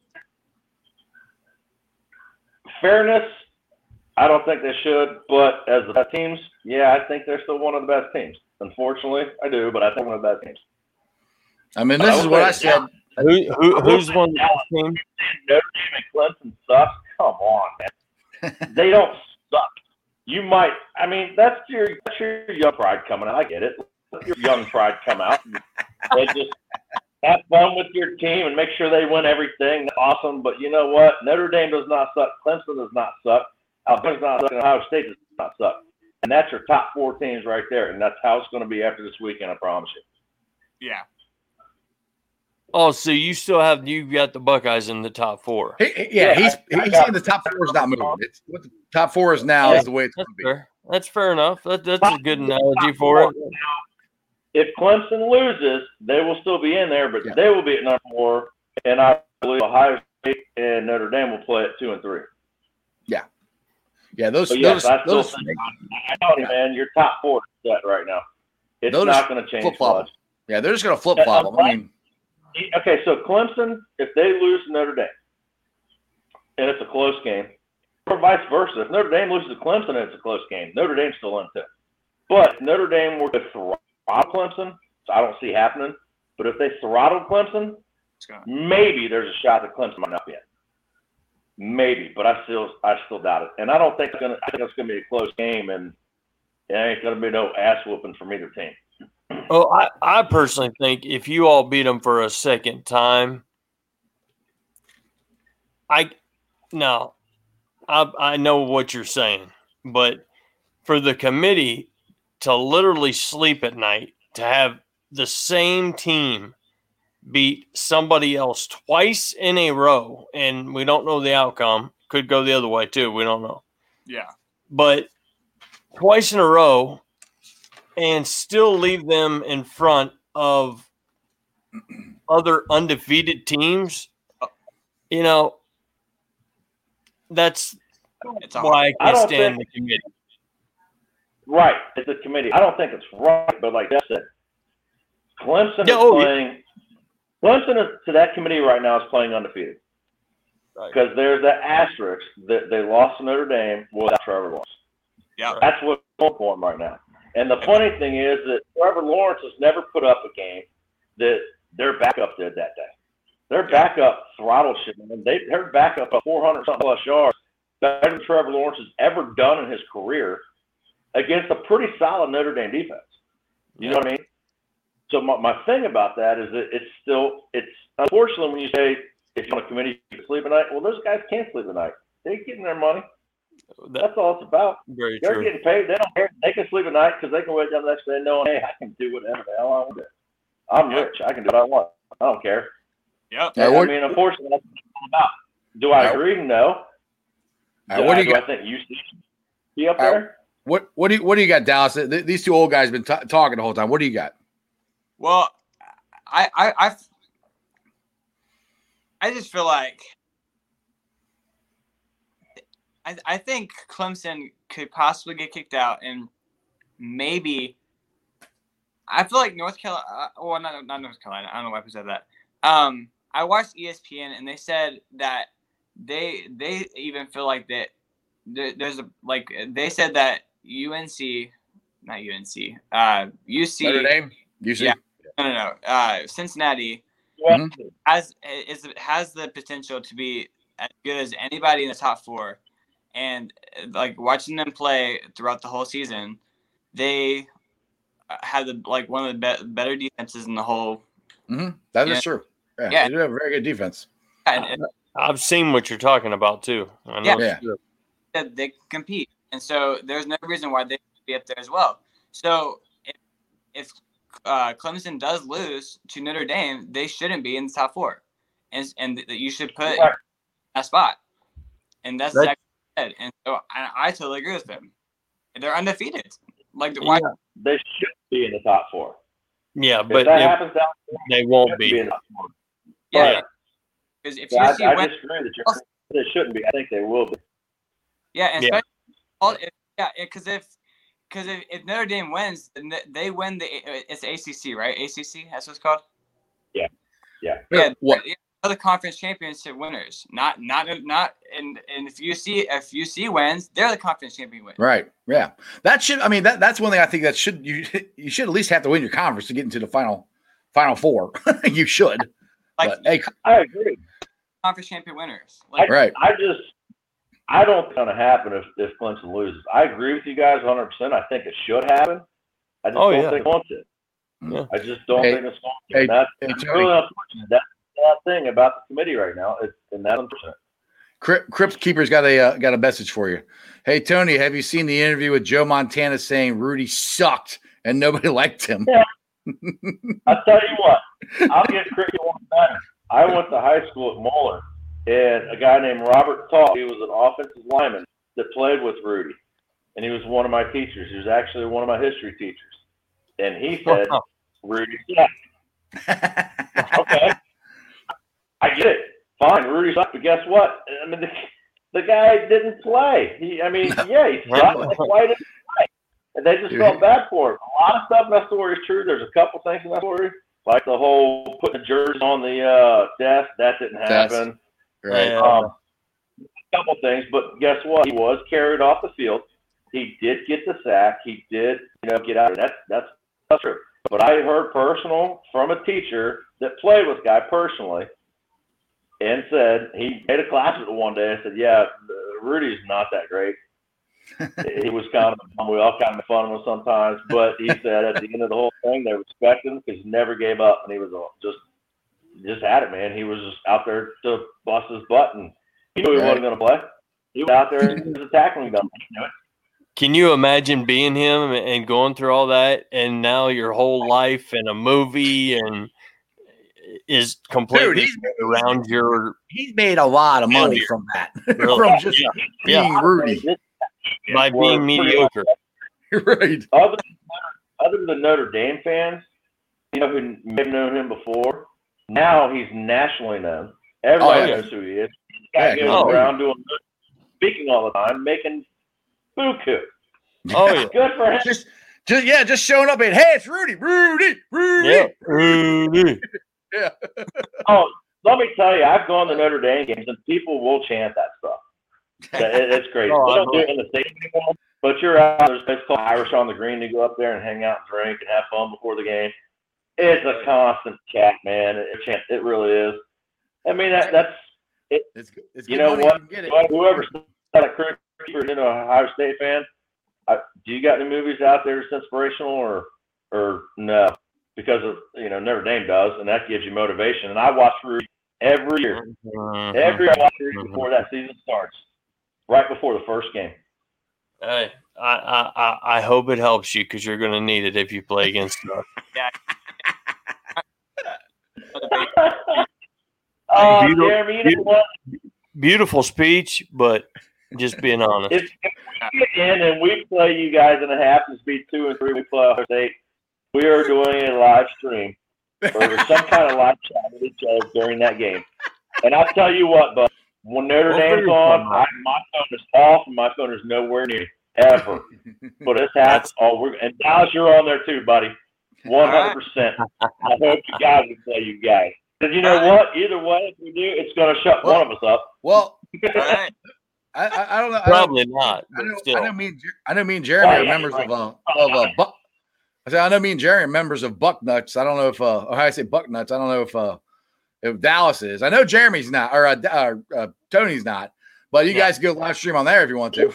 Fairness, I don't think they should, but as the best teams, yeah, I think they're still one of the best teams. Unfortunately, I do, but I think one of the best teams.
I mean, this I is what I said.
Who, who, who's one of the best teams?
Notre Dame and Clemson sucks. Come on, man. They don't suck. You might, I mean, that's your, that's your young pride coming out. I get it. Let your young pride come out. They just have fun with your team and make sure they win everything. Awesome. But you know what? Notre Dame does not suck. Clemson does not suck. Alabama does not suck. And Ohio State does not suck. And that's your top four teams right there. And that's how it's going to be after this weekend, I promise you.
Yeah.
Oh, so you still have you've got the Buckeyes in the top four.
He, he, yeah, yeah, he's I, he's saying the top four is not moving. It's what the top four is now yeah, is the way it's going to be.
Fair. That's fair enough. That, that's a good analogy for it.
If Clemson loses, they will still be in there, but yeah. they will be at number four, and I believe Ohio State and Notre Dame will play at two and three.
Yeah, yeah. Those,
so yes,
those,
I still
those,
think, I know, yeah. man. Your top four is set right now. It's those not going to change much.
Yeah, they're just going to flip flop them. I mean,
okay, so Clemson, if they lose to Notre Dame, and it's a close game, or vice versa, if Notre Dame loses to Clemson and it's a close game, Notre Dame's still in too. But if Notre Dame were to throttle Clemson, so I don't see happening. But if they throttle Clemson, maybe there's a shot that Clemson might not be in. Maybe, but I still, I still doubt it. And I don't think it's gonna. I think it's gonna be a close game, and it ain't gonna be no ass whooping from either team.
Well, I, I personally think if you all beat them for a second time, I no, I I know what you're saying, but for the committee to literally sleep at night, to have the same team beat somebody else twice in a row, and we don't know the outcome. Could go the other way too. We don't know.
Yeah.
But twice in a row and still leave them in front of other undefeated teams, you know, that's
it's
why I can't stand
think,
the committee.
Right. It's the committee. I don't think it's right, but like Jeff said, Clemson
yeah,
is
oh,
playing yeah. – Clemson is, to that committee right now is playing undefeated. Because right. there's that asterisk that they lost to Notre Dame without Trevor Lawrence.
Yeah,
that's what's going for them right now. And the funny thing is that Trevor Lawrence has never put up a game that their backup did that day. Their backup throttled shit. They, their backup of four hundred something plus yards, better than Trevor Lawrence has ever done in his career against a pretty solid Notre Dame defense. You know what I mean? So my, my thing about that is that it's still it's unfortunately when you say if you're on a committee you can sleep at night. Well, those guys can't sleep at night. They're getting their money.
That,
That's all it's about.
very
They're
true.
getting paid. They don't care. They can sleep at night because they can wake up the next day knowing, hey, I can do whatever the hell I want to do. I'm
Yep.
rich. I can do what I want. I don't care.
Yep.
Yeah,
I
what-
mean, unfortunately, that's what it's all about. Do I
Yeah.
agree? No.
All right, what do you
I
got?
I think you see be up
All right.
there?
What what do you what do you got, Dallas? Th- These two old guys been t- talking the whole time. What do you got?
Well, I I I, I just feel like I I think Clemson could possibly get kicked out, and maybe I feel like North Carolina. Uh, well, not not North Carolina. I don't know why I said that. Um, I watched E S P N, and they said that they they even feel like that there, there's a like they said that U N C, not U N C, uh, U C.
Notre Dame? You see?
Yeah. No, no, no. Uh, Cincinnati
Well,
has is has the potential to be as good as anybody in the top four, and uh, like watching them play throughout the whole season, they had the like one of the be- better defenses in the whole.
Mm-hmm. That is
Yeah.
true. Yeah,
Yeah.
they do have a very good defense.
And, and
I've seen what you're talking about too. I know
Yeah.
it's good.
that they compete, and so there's no reason why they should be up there as well. So if, if uh, Clemson does lose to Notre Dame, they shouldn't be in the top four, and and that you should put
Right.
that spot. And that's
That-
exactly what I said. And so I, I totally agree with them. They're undefeated. Like why?
Yeah.
they should be in the top four.
Yeah,
If
but
that
if
happens down
they
there,
won't
should
be.
in the top four.
Yeah,
But
because if
I,
you see
I
when,
disagree that you're, they shouldn't be. I think they will be.
yeah, and
Yeah.
especially all, if, yeah, because if because if, if Notre Dame wins, then they- they win the it's A C C, right? A C C, that's what it's called.
Yeah. Yeah.
Yeah,
What?
yeah, they're the conference championship winners. Not not not and and if you see if you see wins, they're the conference champion win.
Right. Yeah. That should. I mean, that that's one thing I think that should you you should at least have to win your conference to get into the final final four. You should.
Like
But, hey,
I agree.
conference champion winners. Like
right.
I just, I don't think it's going to happen if, if Clemson loses. I agree with you guys one hundred percent. I think it should happen. I just
Oh,
don't
yeah.
think it wants it.
Yeah.
I just don't
Hey,
think it's going to.
hey,
And that's
hey,
that's
Tony.
really unfortunate. That's the sad thing about the committee right now. It's, and that's unfortunate.
Crypt, Crypt Keeper's got a uh, got a message for you. Hey Tony, have you seen the interview with Joe Montana saying Rudy sucked and nobody liked him?
Yeah. I'll tell you what, I'll get cricket one better. I went to high school at Moeller, and a guy named Robert Tall, he was an offensive lineman that played with Rudy, and he was one of my teachers. He was actually one of my history teachers, and he said,
Wow.
Rudy sucked. Okay. I get it. Fine, Rudy sucked, but guess what? I mean, the, the guy didn't play. He, I mean, yeah, he sucked. That's why he didn't play. And they just
Dude.
felt bad for him. A lot of stuff in that story is true. There's a couple things in that story, like the whole putting the jersey on the uh, desk. That didn't
Desk.
happen.
Right.
Yeah.
Um, a couple things, but guess what? He was carried off the field. He did get the sack. He did, you know, get out. That's that's that's true. But I heard personal from a teacher that played with Guy personally, and said he made a class with it one day. I said, "Yeah, Rudy's not that great. He was kind of fun. We all kind of made fun of him sometimes, but he said at the end of the whole thing, they respected him because he never gave up, and he was just just had it, man. He was just out there to bust his butt, and he knew he
Right.
wasn't going to play. He was out there and he was a tackling gun. He knew it.
Can you imagine being him and going through all that, and now your whole life and a movie and is completely
Dude, he's-
around your
He's made a lot of money
Failure.
from that.
Really?
From just
Yeah.
being
Yeah.
Rudy.
by
Were
being
pretty
mediocre.
Right.
Other than, other than Notre Dame fans, you know, who may have known him before, now he's nationally known. Everybody
Oh, yeah.
knows who he is. This guy
Yeah,
goes
oh,
around doing speaking all the time, making buku.
Oh yeah,
Good for him.
Just just yeah, just showing up and hey, it's Rudy, Rudy, Rudy.
yeah. Rudy.
Oh, let me tell you, I've gone to Notre Dame games and people will chant that stuff. It- It's crazy.
Oh,
they
I
don't do it in the stadium anymore, but you're out. There's a place called Irish on the Green. You go up there and hang out and drink and have fun before the game. It's a constant chat, man. It, it, it really is. I mean, that, that's
It's good. It's
you
good
know
money
what?
if you can get it.
Well, whoever said that Chris Keeper is an Ohio State fan, I, do you got any movies out there that's inspirational or or no? because of, you know, Notre Dame does, and that gives you motivation. And I watch Rudy every year.
Mm-hmm.
Every year I watch Rudy before that season starts, right before the first game.
Hey, I I, I, I hope it helps you because you're going to need it if you play against us.
Yeah.
Oh,
Beautiful-
Jeremy, you know what?
Beautiful speech, but just being honest.
If, if we get in and we play you guys in a half and speed two and three, we play Ohio State, we are doing a live stream or there's some kind of live chat with each other during that game. And I'll tell you what, but when Notre
Well,
Dame's
very
on,
fun,
I, my phone is off and my phone is nowhere near ever. But it's half. Oh, we're and Dallas, you're on there too, buddy. One hundred percent. I hope you guys will play you guys. Because you know what? Either way, if we do, it's going to shut
Well-
one of us up.
Well,
All right.
I, I, I don't know. I don't-
Probably not,
I
but
know,
still.
I know me and Jer- I know me and Jeremy
Oh,
are
yeah,
members
right.
of uh, of uh, Buck. I said I know me and Jeremy are members of Bucknuts. I don't know if uh, Ohio State Bucknuts. I don't know if uh, if Dallas is. I know Jeremy's not, or uh, uh, uh, Tony's not. But you
Yeah.
guys can go live stream on there if you want to.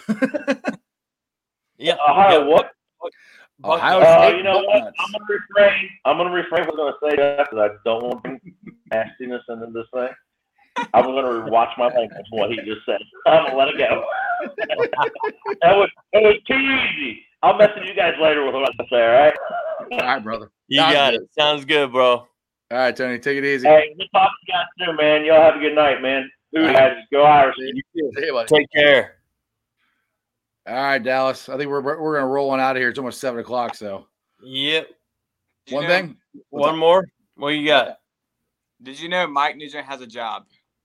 Yeah.
Ohio,
yeah.
what?
Ohio
Uh,
State
you know what?
Bucknuts.
I'm going to refrain. I'm going to refrain from what I'm going to say because I don't want to bring nastiness into this thing. I'm going to watch my language from what he just said. I'm going to let it go. that was it was too easy. I'll message you guys later with what I say. All right.
All right, brother.
You
Sounds
got
good.
it. Sounds good, bro.
All right, Tony, take it easy.
Hey, we'll talk to you guys soon, man. Y'all have a good night, man. Who guys? Go Irish.
See you, buddy.
Take care.
All right, Dallas. I think we're we're gonna roll on out of here. It's almost seven o'clock. So
Yep.
Did you
one
know-
thing. What's
One
up?
more. What you got?
Did you know Mike Nugent has a job?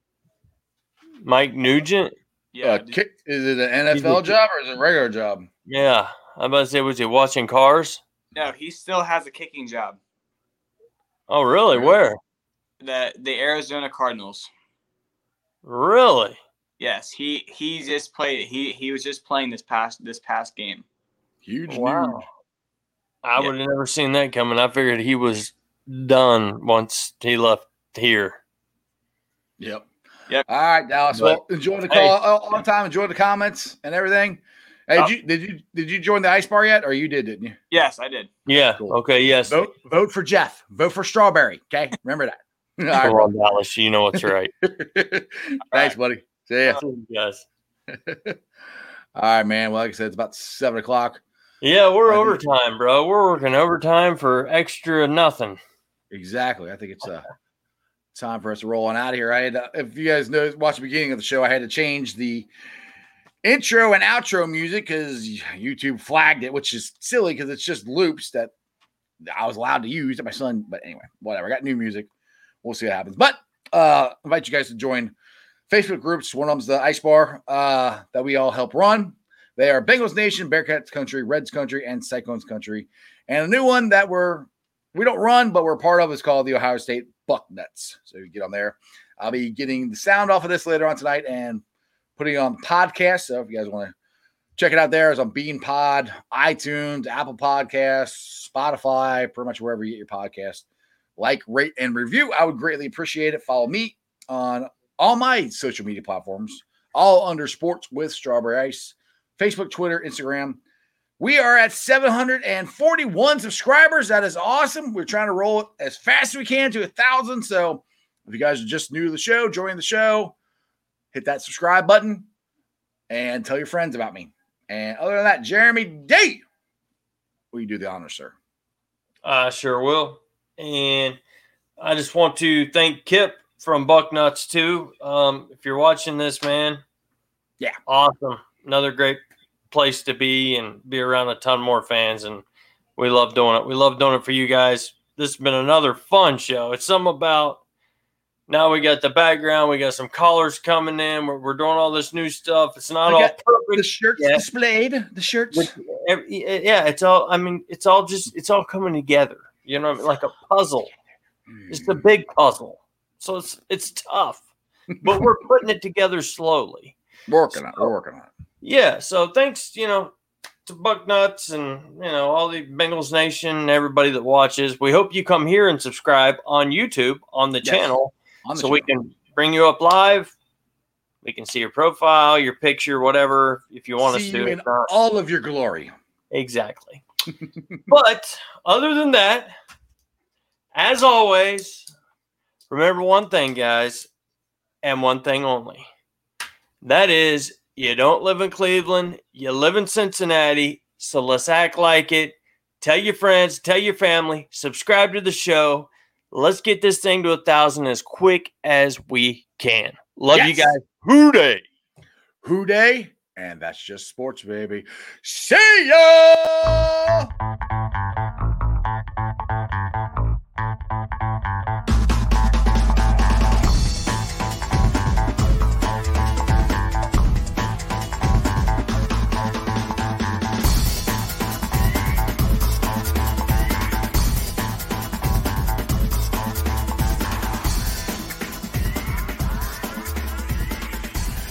Mike Nugent?
Yeah.
Uh,
did-
kick, is it an N F L job or is it a regular job?
Yeah. I'm about to say, was he watching cars?
no, he still has a kicking job.
Oh, really? Where?
The the Arizona Cardinals.
Really?
Yes, he he just played. He he was just playing this past this past game.
Huge
Wow.
news.
I
Yeah.
would have never seen that coming. I figured he was done once he left here.
Yep.
Yep.
All right, Dallas.
But-
well, enjoy the call
Hey.
all, all the time. Enjoy the comments and everything. Hey,
Oh.
did you did you did you join the ice bar yet? Or you did, didn't you?
Yes, I did.
Yeah.
Cool.
Okay. Yes.
Vote vote for Jeff. Vote for Strawberry. Okay, remember that. All right,
Come
bro.
on, Dallas. You know what's right.
Thanks, buddy. See ya.
Yes.
All right, man. Well, like I said, it's about seven o'clock.
Yeah, we're
I think-
overtime, bro. We're working overtime for extra nothing.
Exactly. I think it's uh time for us to roll on out of here. I had, uh, if you guys know, watch the beginning of the show, I had to change the intro and outro music because YouTube flagged it, which is silly because it's just loops that I was allowed to use at my son. But anyway, whatever. I got new music. We'll see what happens. But uh invite you guys to join Facebook groups. One of them's the Ice Bar uh, that we all help run. They are Bengals Nation, Bearcats Country, Reds Country, and Cyclones Country. And a new one that we're we don't run, but we're part of is called the Ohio State Bucknuts. So you get on there. I'll be getting the sound off of this later on tonight and putting it on the podcast. So if you guys want to check it out, there is on Bean Pod, iTunes, Apple Podcasts, Spotify, pretty much wherever you get your podcast. Like, rate, and review. I would greatly appreciate it. Follow me on all my social media platforms, all under Sports with Strawberry Ice, Facebook, Twitter, Instagram. We are at seven hundred forty-one subscribers. That is awesome. We're trying to roll it as fast as we can to a thousand. So if you guys are just new to the show, join the show, hit that subscribe button and tell your friends about me. And other than that, Jeremy D, will you do the honor, sir?
I sure will. And I just want to thank Kip from Bucknuts too. Um, if you're watching this, man,
yeah,
awesome. Another great place to be and be around a ton more fans. And we love doing it. We love doing it for you guys. This has been another fun show. It's something about now we got the background. We got some callers coming in. We're, we're doing all this new stuff. It's not
We
all
got
perfect.
The shirts
yet.
displayed. The shirts.
With every- yeah, it's all. I mean, it's all just. It's all coming together. You know, what I mean? Like a puzzle. It's a big puzzle. So it's it's tough, but we're putting it together slowly.
Working on it. We're working on it.
Yeah. So thanks, you know, to Bucknuts and you know all the Bengals Nation and everybody that watches. We hope you come here and subscribe on YouTube on the
Yes.
channel,
On the
so we
channel.
can bring you up live. We can see your profile, your picture, whatever, if you want
See
us
you
to.
in
If not-
all of your glory.
Exactly. But other than that, As always, remember one thing, guys, and one thing only. That is, you don't live in Cleveland, you live in Cincinnati, so let's act like it. Tell your friends, tell your family, subscribe to the show. Let's get this thing to a thousand as quick as we can. Love yes. you guys. Hoo-day.
Hoo-day. And that's just sports, baby. See ya!